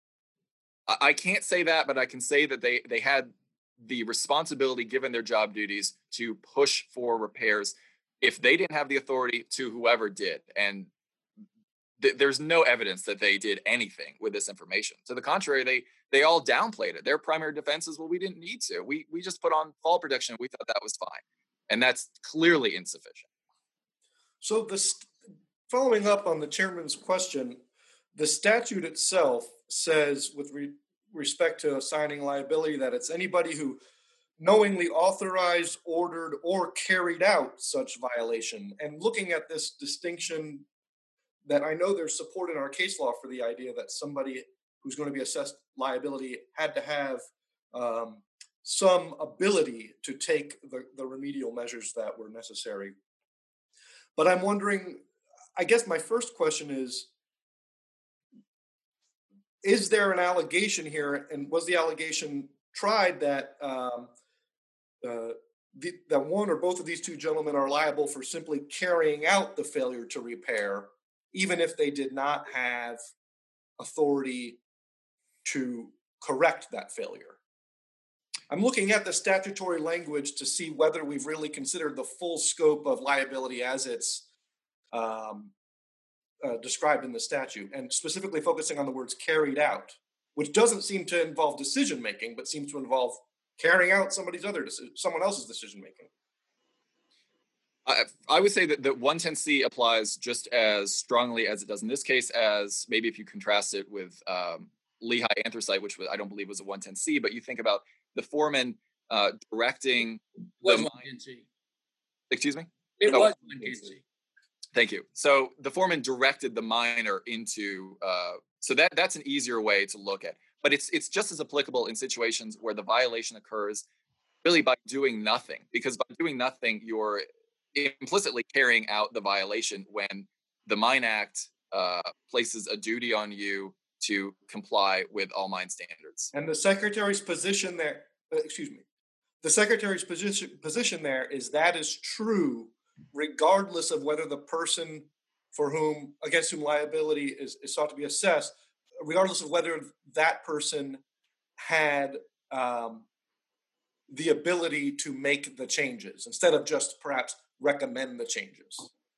I can't say that, but I can say that they, they had the responsibility, given their job duties, to push for repairs if they didn't have the authority to whoever did. And th- there's no evidence that they did anything with this information. To the contrary, they they all downplayed it. Their primary defense is, well, we didn't need to. We we just put on fall protection. We thought that was fine. And that's clearly insufficient. So this, following up on the chairman's question, the statute itself says with re- respect to assigning liability that it's anybody who knowingly authorized, ordered, or carried out such violation. And looking at this distinction, that I know there's support in our case law for the idea that somebody who's going to be assessed liability had to have um, some ability to take the, the remedial measures that were necessary. But I'm wondering, I guess my first question is, is there an allegation here, and was the allegation tried that um, uh, the, that one or both of these two gentlemen are liable for simply carrying out the failure to repair, even if they did not have authority to correct that failure? I'm looking at the statutory language to see whether we've really considered the full scope of liability as it's um, uh, described in the statute, and specifically focusing on the words carried out, which doesn't seem to involve decision making, but seems to involve carrying out somebody's other deci- someone else's decision making. I, I would say that, that one ten C applies just as strongly as it does in this case, as maybe if you contrast it with um, Lehigh Anthracite, which was, I don't believe was a one ten C, but you think about the foreman uh, directing Was the one ten C. Excuse me? It Oh, was one ten C. Thank you. So the foreman directed the miner into, uh, so that that's an easier way to look at, but it's it's just as applicable in situations where the violation occurs really by doing nothing, because by doing nothing, you're implicitly carrying out the violation when the Mine Act uh, places a duty on you to comply with all mine standards. And the secretary's position there, uh, excuse me, the secretary's position position there is that is true regardless of whether the person for whom, against whom liability is, is sought to be assessed, regardless of whether that person had um, the ability to make the changes instead of just perhaps recommend the changes.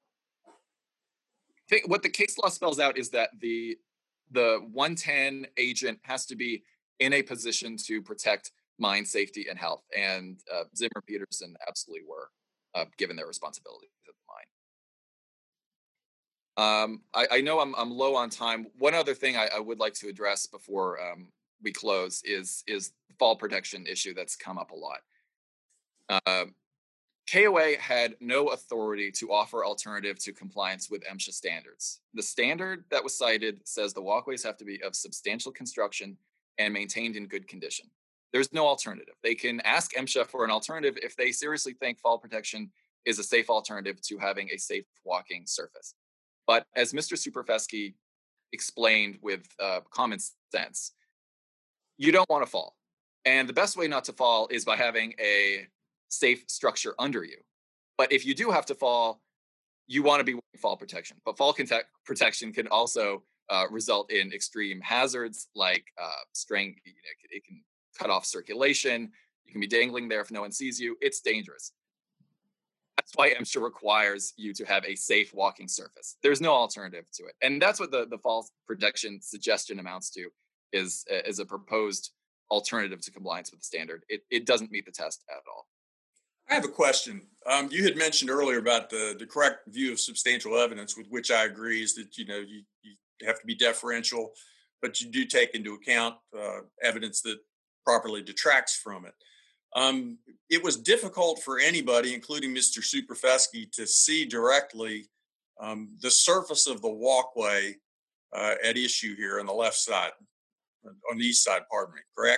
I think what the case law spells out is that the the one ten agent has to be in a position to protect mine safety and health, and uh, Zimmer Peterson absolutely were, uh, given their responsibilities at the mine. Um, I, I know I'm I'm low on time. One other thing I, I would like to address before um, we close is is the fall protection issue that's come up a lot. Uh, K O A had no authority to offer alternative to compliance with MSHA standards. The standard that was cited says the walkways have to be of substantial construction and maintained in good condition. There's no alternative. They can ask MSHA for an alternative if they seriously think fall protection is a safe alternative to having a safe walking surface. But as Mister Superfesky explained with uh, common sense, you don't want to fall. And the best way not to fall is by having a safe structure under you. But if you do have to fall, you want to be wearing fall protection. But fall contact protection can also uh, result in extreme hazards like uh, strain. You know, it can cut off circulation. You can be dangling there if no one sees you. It's dangerous. That's why MSHA requires you to have a safe walking surface. There's no alternative to it. And that's what the, the fall protection suggestion amounts to, is, is a proposed alternative to compliance with the standard. It, it doesn't meet the test at all. I have a question. Um, you had mentioned earlier about the, the correct view of substantial evidence, with which I agree, is that, you know, you, you have to be deferential, but you do take into account uh, evidence that properly detracts from it. Um, it was difficult for anybody, including Mister Superfesky, to see directly um, the surface of the walkway uh, at issue here on the left side, on the east side, pardon me, correct?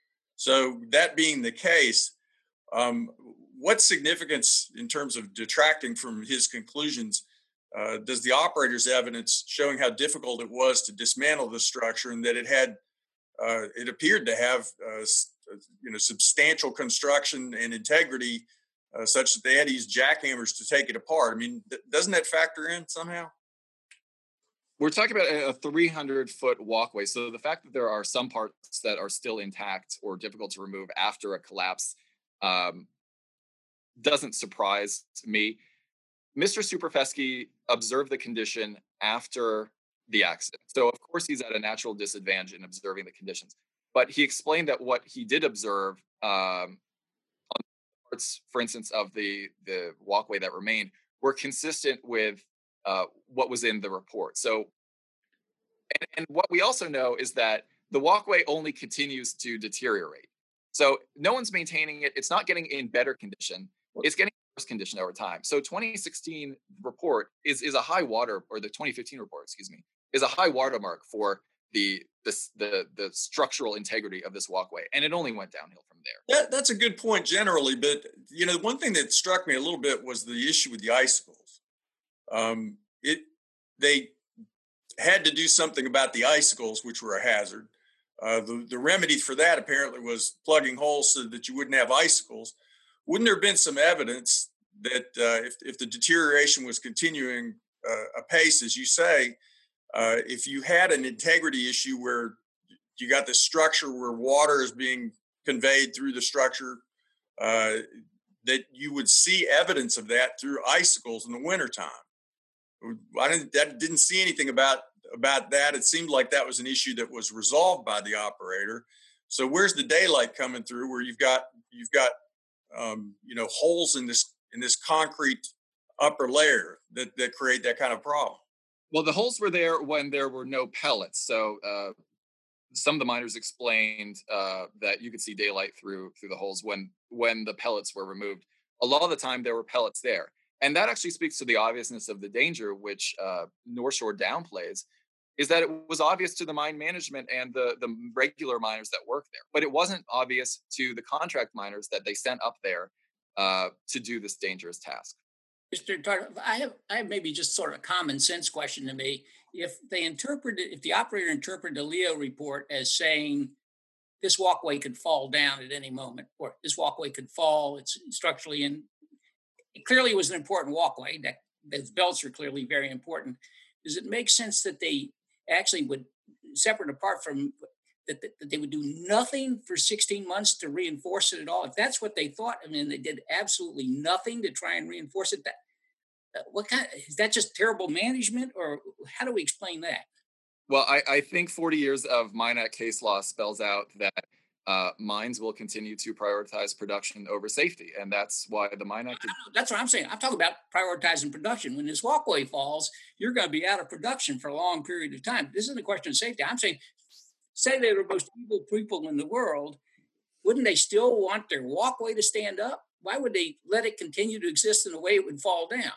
So that being the case, um, what significance in terms of detracting from his conclusions uh, does the operator's evidence showing how difficult it was to dismantle the structure, and that it had, uh, it appeared to have, uh, you know, substantial construction and integrity, uh, such that they had to use jackhammers to take it apart? I mean, th- doesn't that factor in somehow? We're talking about a three hundred foot walkway. So the fact that there are some parts that are still intact or difficult to remove after a collapse um, doesn't surprise me. Mister Superfesky observed the condition after the accident. So of course he's at a natural disadvantage in observing the conditions. But he explained that what he did observe um, on parts, for instance, of the, the walkway that remained were consistent with uh, what was in the report. So, and, and what we also know is that the walkway only continues to deteriorate. So no one's maintaining it. It's not getting in better condition. It's getting worse condition over time. So twenty sixteen report is, is a high water, or the twenty fifteen report, excuse me, is a high watermark for the, the, the, the structural integrity of this walkway. And it only went downhill from there. That, that's a good point generally. But, you know, one thing that struck me a little bit was the issue with the icicles. Um, it, they had to do something about the icicles, which were a hazard. Uh, the, the remedy for that apparently was plugging holes so that you wouldn't have icicles. Wouldn't there have been some evidence that uh, if, if the deterioration was continuing uh, apace, as you say, uh, if you had an integrity issue where you got this structure where water is being conveyed through the structure, uh, that you would see evidence of that through icicles in the wintertime? I didn't, that didn't see anything about about that. It seemed like that was an issue that was resolved by the operator. So where's the daylight coming through where you've got you've got um, you know holes in this in this concrete upper layer that that create that kind of problem? Well, the holes were there when there were no pellets. So uh, some of the miners explained uh, that you could see daylight through through the holes when when the pellets were removed. A lot of the time there were pellets there. And that actually speaks to the obviousness of the danger, which uh, North Shore downplays, is that it was obvious to the mine management and the, the regular miners that work there. But it wasn't obvious to the contract miners that they sent up there uh, to do this dangerous task. Mister Tarter, I have, I have maybe just sort of a common sense question to me. If they interpreted, if the operator interpreted the Leo report as saying this walkway could fall down at any moment, or this walkway could fall, it's structurally in, it clearly was an important walkway. That those belts are clearly very important. Does it make sense that they actually would, separate apart from that, that, that they would do nothing for sixteen months to reinforce it at all? If that's what they thought, I mean, they did absolutely nothing to try and reinforce it. That uh, what kind of, is that just terrible management, or how do we explain that? Well, I, I think forty years of Mine Act case law spells out that uh, mines will continue to prioritize production over safety. And that's why the Mine Act... Is- that's what I'm saying. I'm talking about prioritizing production. When this walkway falls, you're going to be out of production for a long period of time. This isn't a question of safety. I'm saying, say they were the most evil people in the world, wouldn't they still want their walkway to stand up? Why would they let it continue to exist in a way it would fall down?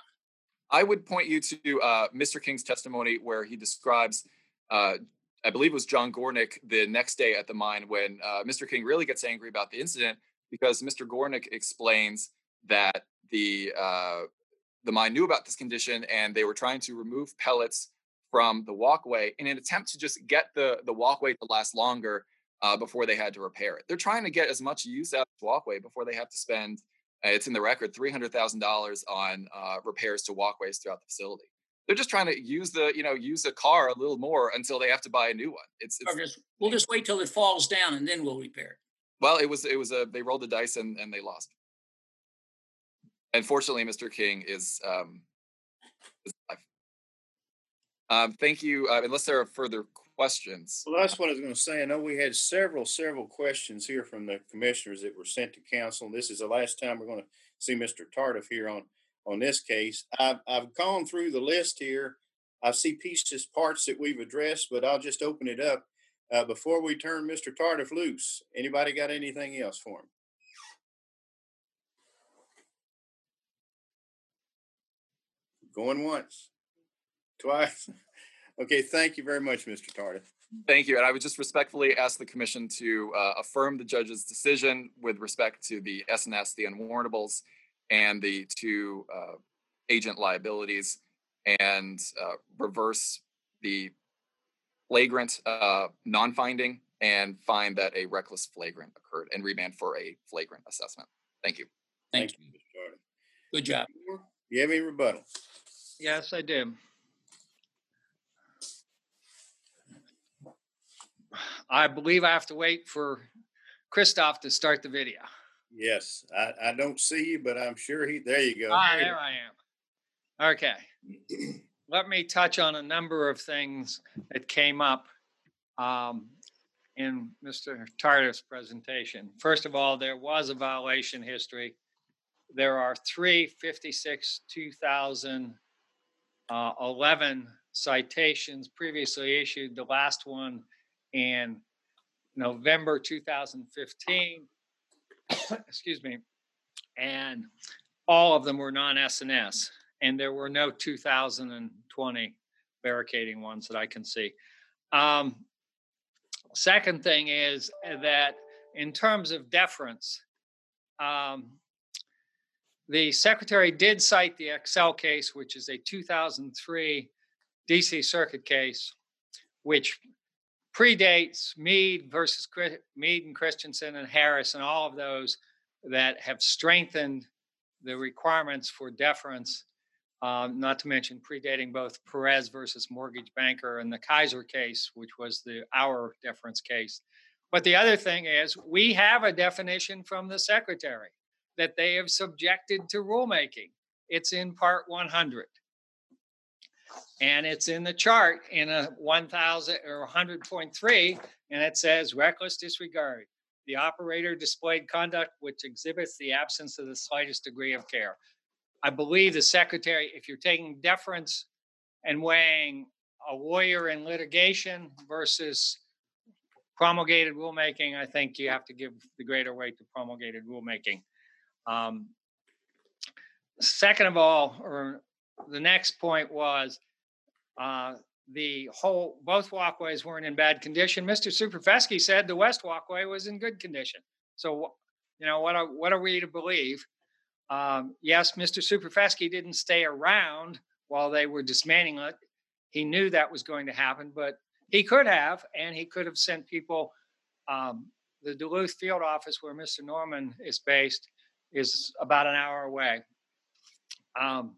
I would point you to uh, Mister King's testimony where he describes... Uh, I believe it was John Gornick the next day at the mine when uh, Mister King really gets angry about the incident because Mister Gornick explains that the uh, the mine knew about this condition and they were trying to remove pellets from the walkway in an attempt to just get the, the walkway to last longer uh, before they had to repair it. They're trying to get as much use out of the walkway before they have to spend, uh, it's in the record, three hundred thousand dollars on uh, repairs to walkways throughout the facility. They're just trying to use the, you know, use a car a little more until they have to buy a new one. It's, it's just, we'll just wait till it falls down and then we'll repair it. Well, it was, it was a, they rolled the dice and, and they lost. And fortunately, Mister King is, um, is alive. Um, thank you. Uh, unless there are further questions. Well, that's what I was going to say. I know we had several, several questions here from the commissioners that were sent to council. This is the last time we're going to see Mister Tardif here on on this case. I've, I've gone through the list here. I see pieces, parts that we've addressed, but I'll just open it up. Uh, before we turn Mister Tardif loose, anybody got anything else for him? Going once, twice. Okay, thank you very much, Mister Tardif. Thank you. And I would just respectfully ask the commission to uh, affirm the judge's decision with respect to the S N S, the unwarrantables, and the two uh, agent liabilities, and uh, reverse the flagrant uh, non-finding and find that a reckless flagrant occurred and remand for a flagrant assessment. Thank you. Thank, Thank you. you, Mister Tardif. Good job. You have any rebuttal? Yes, I do. I believe I have to wait for Christoph to start the video. Yes, I, I don't see you, but I'm sure he, there you go. Ah, there I am. Okay. Let me touch on a number of things that came up um, in Mister Tardif's presentation. First of all, there was a violation history. There are three fifty-six two thousand uh, eleven citations previously issued, the last one in November two thousand fifteen, excuse me, and all of them were non-S N S, and there were no two thousand twenty barricading ones that I can see. Um, second thing is that in terms of deference, um, the secretary did cite the Excel case, which is a two thousand three D C Circuit case, which predates Meade versus Meade and Christensen and Harris and all of those that have strengthened the requirements for deference, um, not to mention predating both Perez versus Mortgage Banker and the Kaiser case, which was the our deference case. But the other thing is we have a definition from the secretary that they have subjected to rulemaking. It's in part one hundred. And it's in the chart in a one thousand or one hundred point three, and it says reckless disregard. The operator displayed conduct which exhibits the absence of the slightest degree of care. I believe the secretary, if you're taking deference and weighing a lawyer in litigation versus promulgated rulemaking, I think you have to give the greater weight to promulgated rulemaking. Um, second of all, or the next point was uh, the whole, both walkways weren't in bad condition. Mister Superfesky said the west walkway was in good condition. So, you know, what are, what are we to believe? Um, yes, Mister Superfesky didn't stay around while they were dismantling it. He knew that was going to happen, but he could have, and he could have sent people. Um, the Duluth field office where Mister Norman is based is about an hour away. Um,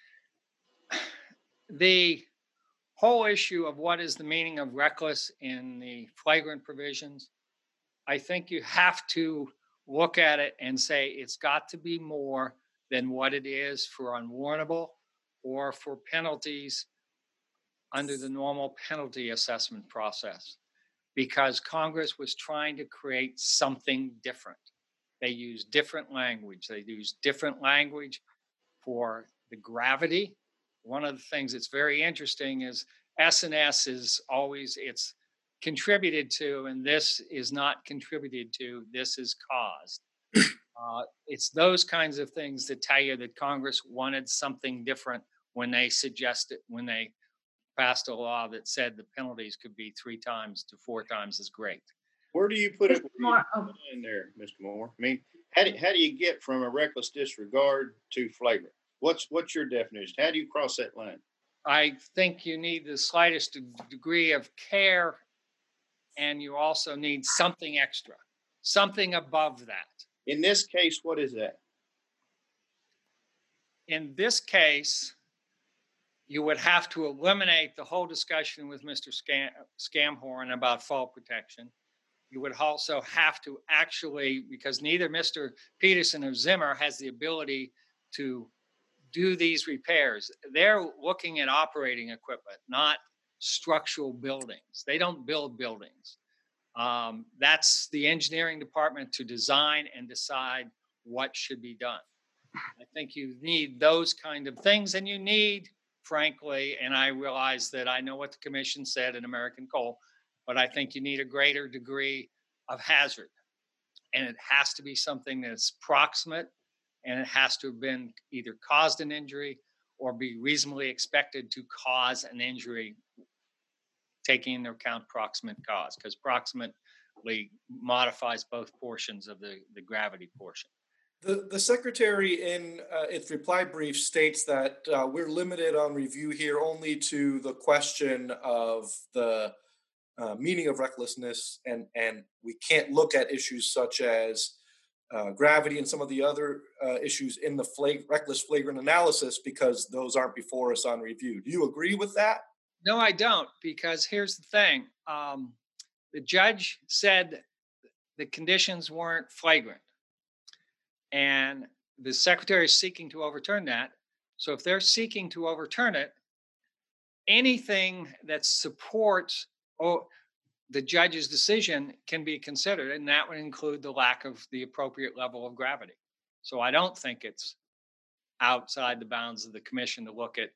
the whole issue of what is the meaning of reckless in the flagrant provisions, I think you have to look at it and say it's got to be more than what it is for unwarrantable or for penalties under the normal penalty assessment process, because Congress was trying to create something different. They used different language. They used different language for the gravity. One of the things that's very interesting is S N S is always, it's contributed to, and this is not contributed to, this is caused. Uh, it's those kinds of things that tell you that Congress wanted something different when they suggested, when they passed a law that said the penalties could be three times to four times as great. Where do you put it More, oh, in there, Mister Moore? I mean, how do, how do you get from a reckless disregard to flagrant? What's what's your definition? How do you cross that line? I think you need the slightest degree of care, and you also need something extra, something above that. In this case, what is that? In this case, you would have to eliminate the whole discussion with Mister Scam- Scamhorn about fall protection. You would also have to actually, because neither Mister Peterson or Zimmer has the ability to do these repairs. They're looking at operating equipment, not structural buildings. They don't build buildings. Um, that's the engineering department to design and decide what should be done. I think you need those kind of things, and you need, frankly, and I realize that I know what the commission said in American Coal, but I think you need a greater degree of hazard. And it has to be something that's proximate, and it has to have been either caused an injury or be reasonably expected to cause an injury, taking into account proximate cause, because proximately modifies both portions of the, the gravity portion. The, the secretary in uh, its reply brief states that uh, we're limited on review here only to the question of the uh, meaning of recklessness, and, and we can't look at issues such as uh, gravity and some of the other uh, issues in the flag- reckless flagrant analysis because those aren't before us on review. Do you agree with that? No, I don't, because here's the thing. Um, the judge said the conditions weren't flagrant, and the secretary is seeking to overturn that. So if they're seeking to overturn it, anything that supports oh, the judge's decision can be considered, and that would include the lack of the appropriate level of gravity. So I don't think it's outside the bounds of the commission to look at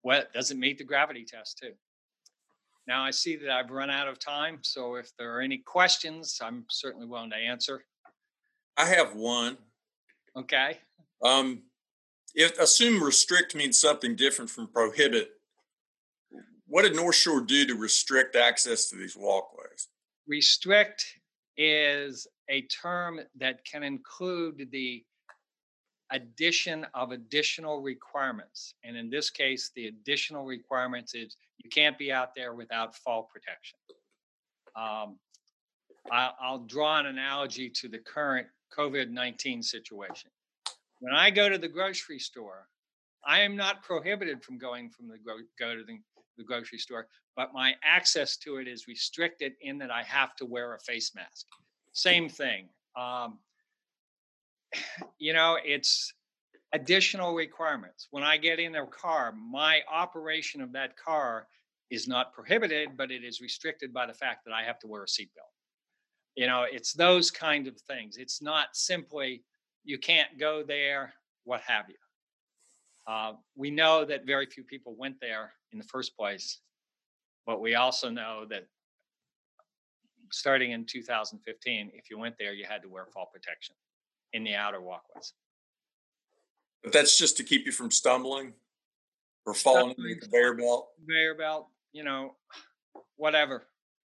well, it doesn't meet the gravity test too. Now I see that I've run out of time, so if there are any questions, I'm certainly willing to answer. I have one. Okay. Um, if assume restrict means something different from prohibit, what did North Shore do to restrict access to these walkways? Restrict is a term that can include the addition of additional requirements. And in this case, the additional requirements is you can't be out there without fall protection. Um, I, I'll draw an analogy to the current COVID nineteen situation. When I go to the grocery store, I am not prohibited from going from the gro- go to the, the grocery store, but my access to it is restricted in that I have to wear a face mask. Same thing. Um, you know, it's additional requirements. When I get in a car, my operation of that car is not prohibited, but it is restricted by the fact that I have to wear a seatbelt. You know, it's those kind of things. It's not simply you can't go there, what have you. Uh, we know that very few people went there in the first place, but we also know that starting in two thousand fifteen, if you went there, you had to wear fall protection in the outer walkways. But that's just to keep you from stumbling or falling into the conveyor belt? Conveyor belt, you know, whatever.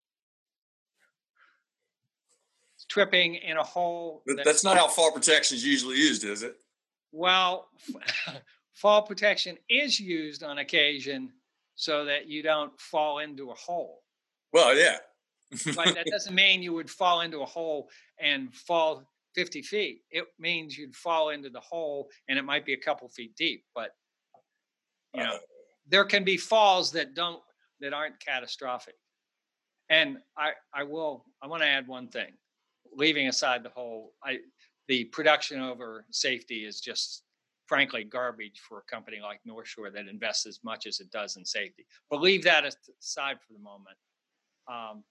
Tripping in a hole. But that- that's not how fall protection is usually used, is it? Well, fall protection is used on occasion so that you don't fall into a hole. Well, yeah. But that doesn't mean you would fall into a hole and fall fifty feet. It means you'd fall into the hole and it might be a couple feet deep. But, you know, uh, there can be falls that don't, that aren't catastrophic. And I, I will, I want to add one thing. Leaving aside the whole, I, the production over safety is just, frankly, garbage for a company like North Shore that invests as much as it does in safety. But leave that aside for the moment. Um,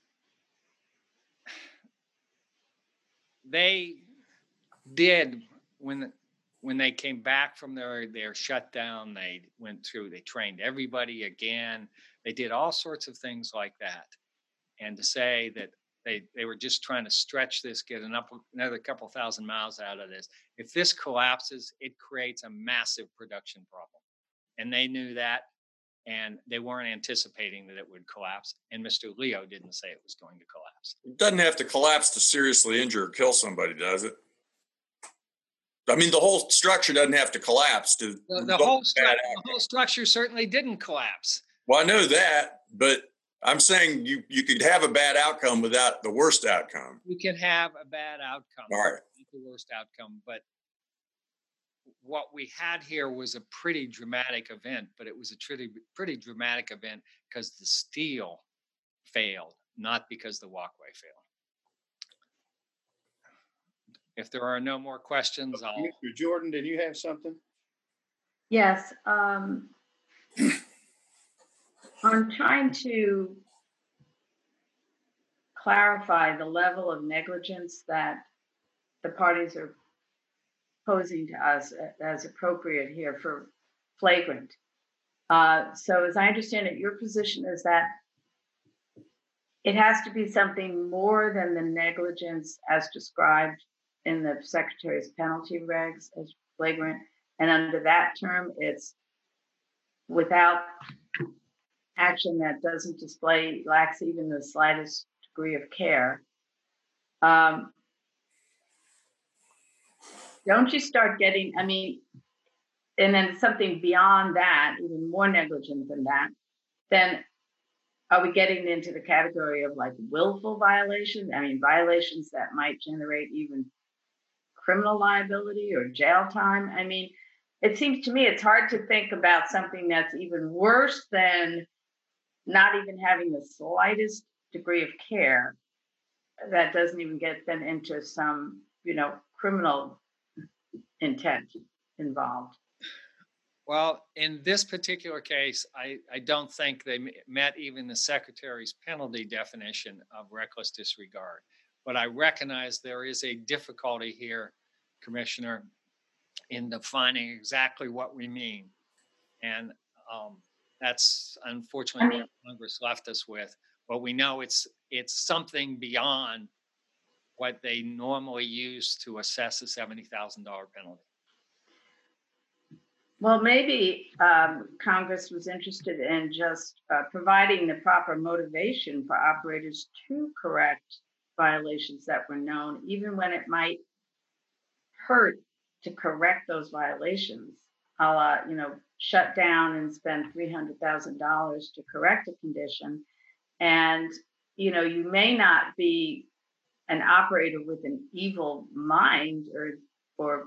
they did, when when they came back from their, their shutdown, they went through, they trained everybody again. They did all sorts of things like that. And to say that They they were just trying to stretch this, get an up, another couple thousand miles out of this. If this collapses, it creates a massive production problem. And they knew that, and they weren't anticipating that it would collapse. And Mister Leo didn't say it was going to collapse. It doesn't have to collapse to seriously injure or kill somebody, does it? I mean, the whole structure doesn't have to collapse to. The, the, whole, stru- the whole structure certainly didn't collapse. Well, I know that, but I'm saying you, you could have a bad outcome without the worst outcome. You can have a bad outcome. All right. Not the worst outcome. But what we had here was a pretty dramatic event, but it was a pretty, pretty dramatic event because the steel failed, not because the walkway failed. If there are no more questions, I'll... Mister Jordan, did you have something? Yes. Um... I'm trying to clarify the level of negligence that the parties are posing to us as appropriate here for flagrant. Uh, so as I understand it, your position is that it has to be something more than the negligence as described in the Secretary's penalty regs as flagrant. And under that term, it's without action that doesn't display, lacks even the slightest degree of care. Um, don't you start getting, I mean, and then something beyond that, even more negligent than that, then are we getting into the category of like willful violations? I mean, violations that might generate even criminal liability or jail time? I mean, it seems to me it's hard to think about something that's even worse than not even having the slightest degree of care that doesn't even get them into some, you know, criminal intent involved. Well, in this particular case, I, I don't think they met even the Secretary's penalty definition of reckless disregard. But I recognize there is a difficulty here, Commissioner, in defining exactly what we mean. And Um, that's unfortunately I mean- what Congress left us with. But we know it's it's something beyond what they normally use to assess a seventy thousand dollars penalty. Well, maybe um, Congress was interested in just uh, providing the proper motivation for operators to correct violations that were known, even when it might hurt to correct those violations. A la, you know, shut down and spend three hundred thousand dollars to correct a condition. And, you know, you may not be an operator with an evil mind or, or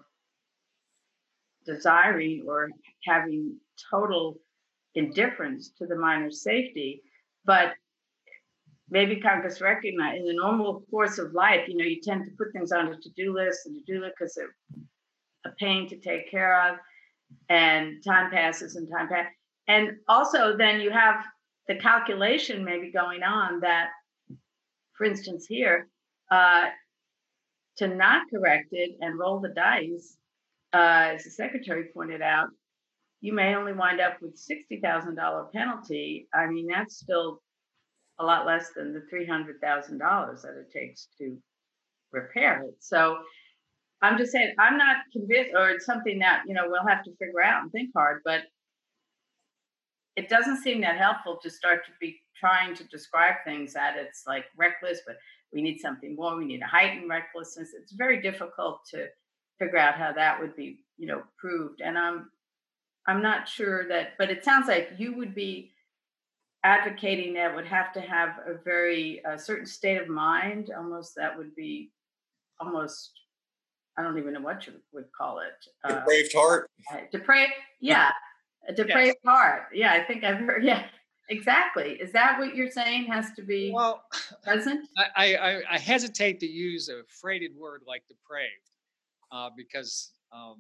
desiring or having total indifference to the miner's safety, but maybe Congress recognize in the normal course of life, you know, you tend to put things on a to-do list and to-do list because they're a pain to take care of, and time passes and time passes. And also then you have the calculation maybe going on that, for instance, here, uh, to not correct it and roll the dice, uh, as the secretary pointed out, you may only wind up with sixty thousand dollars penalty. I mean, that's still a lot less than the three hundred thousand dollars that it takes to repair it. So I'm just saying, I'm not convinced, or it's something that, you know, we'll have to figure out and think hard, but it doesn't seem that helpful to start to be trying to describe things that it's like reckless, but we need something more. We need a heightened recklessness. It's very difficult to figure out how that would be, you know, proved. And I'm, I'm not sure that, but it sounds like you would be advocating that would have to have a very a certain state of mind, almost that would be almost, I don't even know what you would call it. Uh, Depraved heart. Depraved, yeah, a depraved yes. heart. Yeah, I think I've heard. Yeah, exactly. Is that what you're saying has to be well, present? I, I, I hesitate to use a freighted word like depraved uh, because um,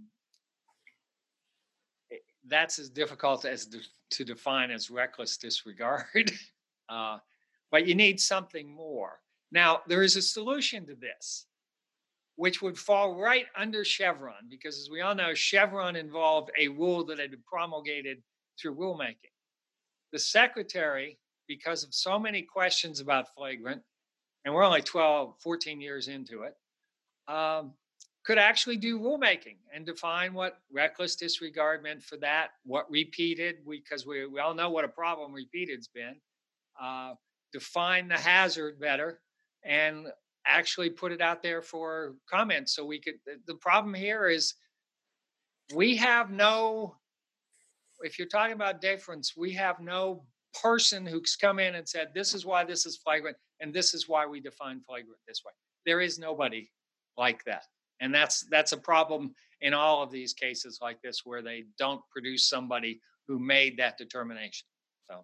it, that's as difficult as de- to define as reckless disregard. uh, but you need something more. Now, there is a solution to this, which would fall right under Chevron, because as we all know, Chevron involved a rule that had been promulgated through rulemaking. The secretary, because of so many questions about flagrant, and we're only twelve, fourteen years into it, um, could actually do rulemaking and define what reckless disregard meant for that, what repeated, because we, we all know what a problem repeated's been, uh, define the hazard better, and actually put it out there for comment. So we could, the problem here is we have no, if you're talking about deference, we have no person who's come in and said, this is why this is flagrant, and this is why we define flagrant this way. There is nobody like that. And that's that's a problem in all of these cases like this, where they don't produce somebody who made that determination. So.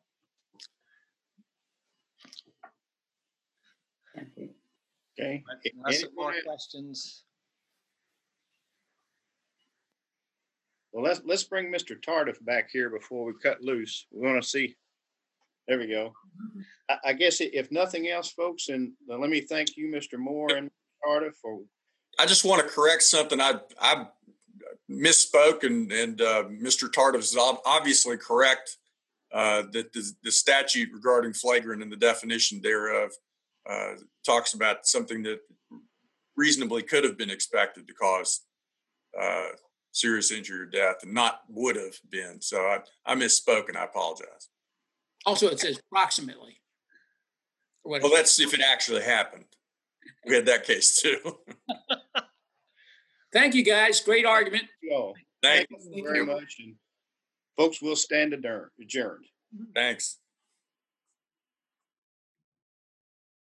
Okay. Unless more questions. Well, let's let's bring Mister Tardif back here before we cut loose. We want to see. There we go. I, I guess if nothing else, folks, and let me thank you, Mister Moore and Tardif, for. I just want to correct something. I I misspoke, and and uh, Mister Tardif is obviously correct uh, that the, the statute regarding flagrant and the definition thereof uh, talks about something that reasonably could have been expected to cause uh, serious injury or death, and not would have been. So I, I misspoke, and I apologize. Also, it says approximately. Well, that's if it actually happened. We had that case too. Thank you, guys. Great argument. Thank, Thank you very much. And folks, we'll stand adjourned. Thanks.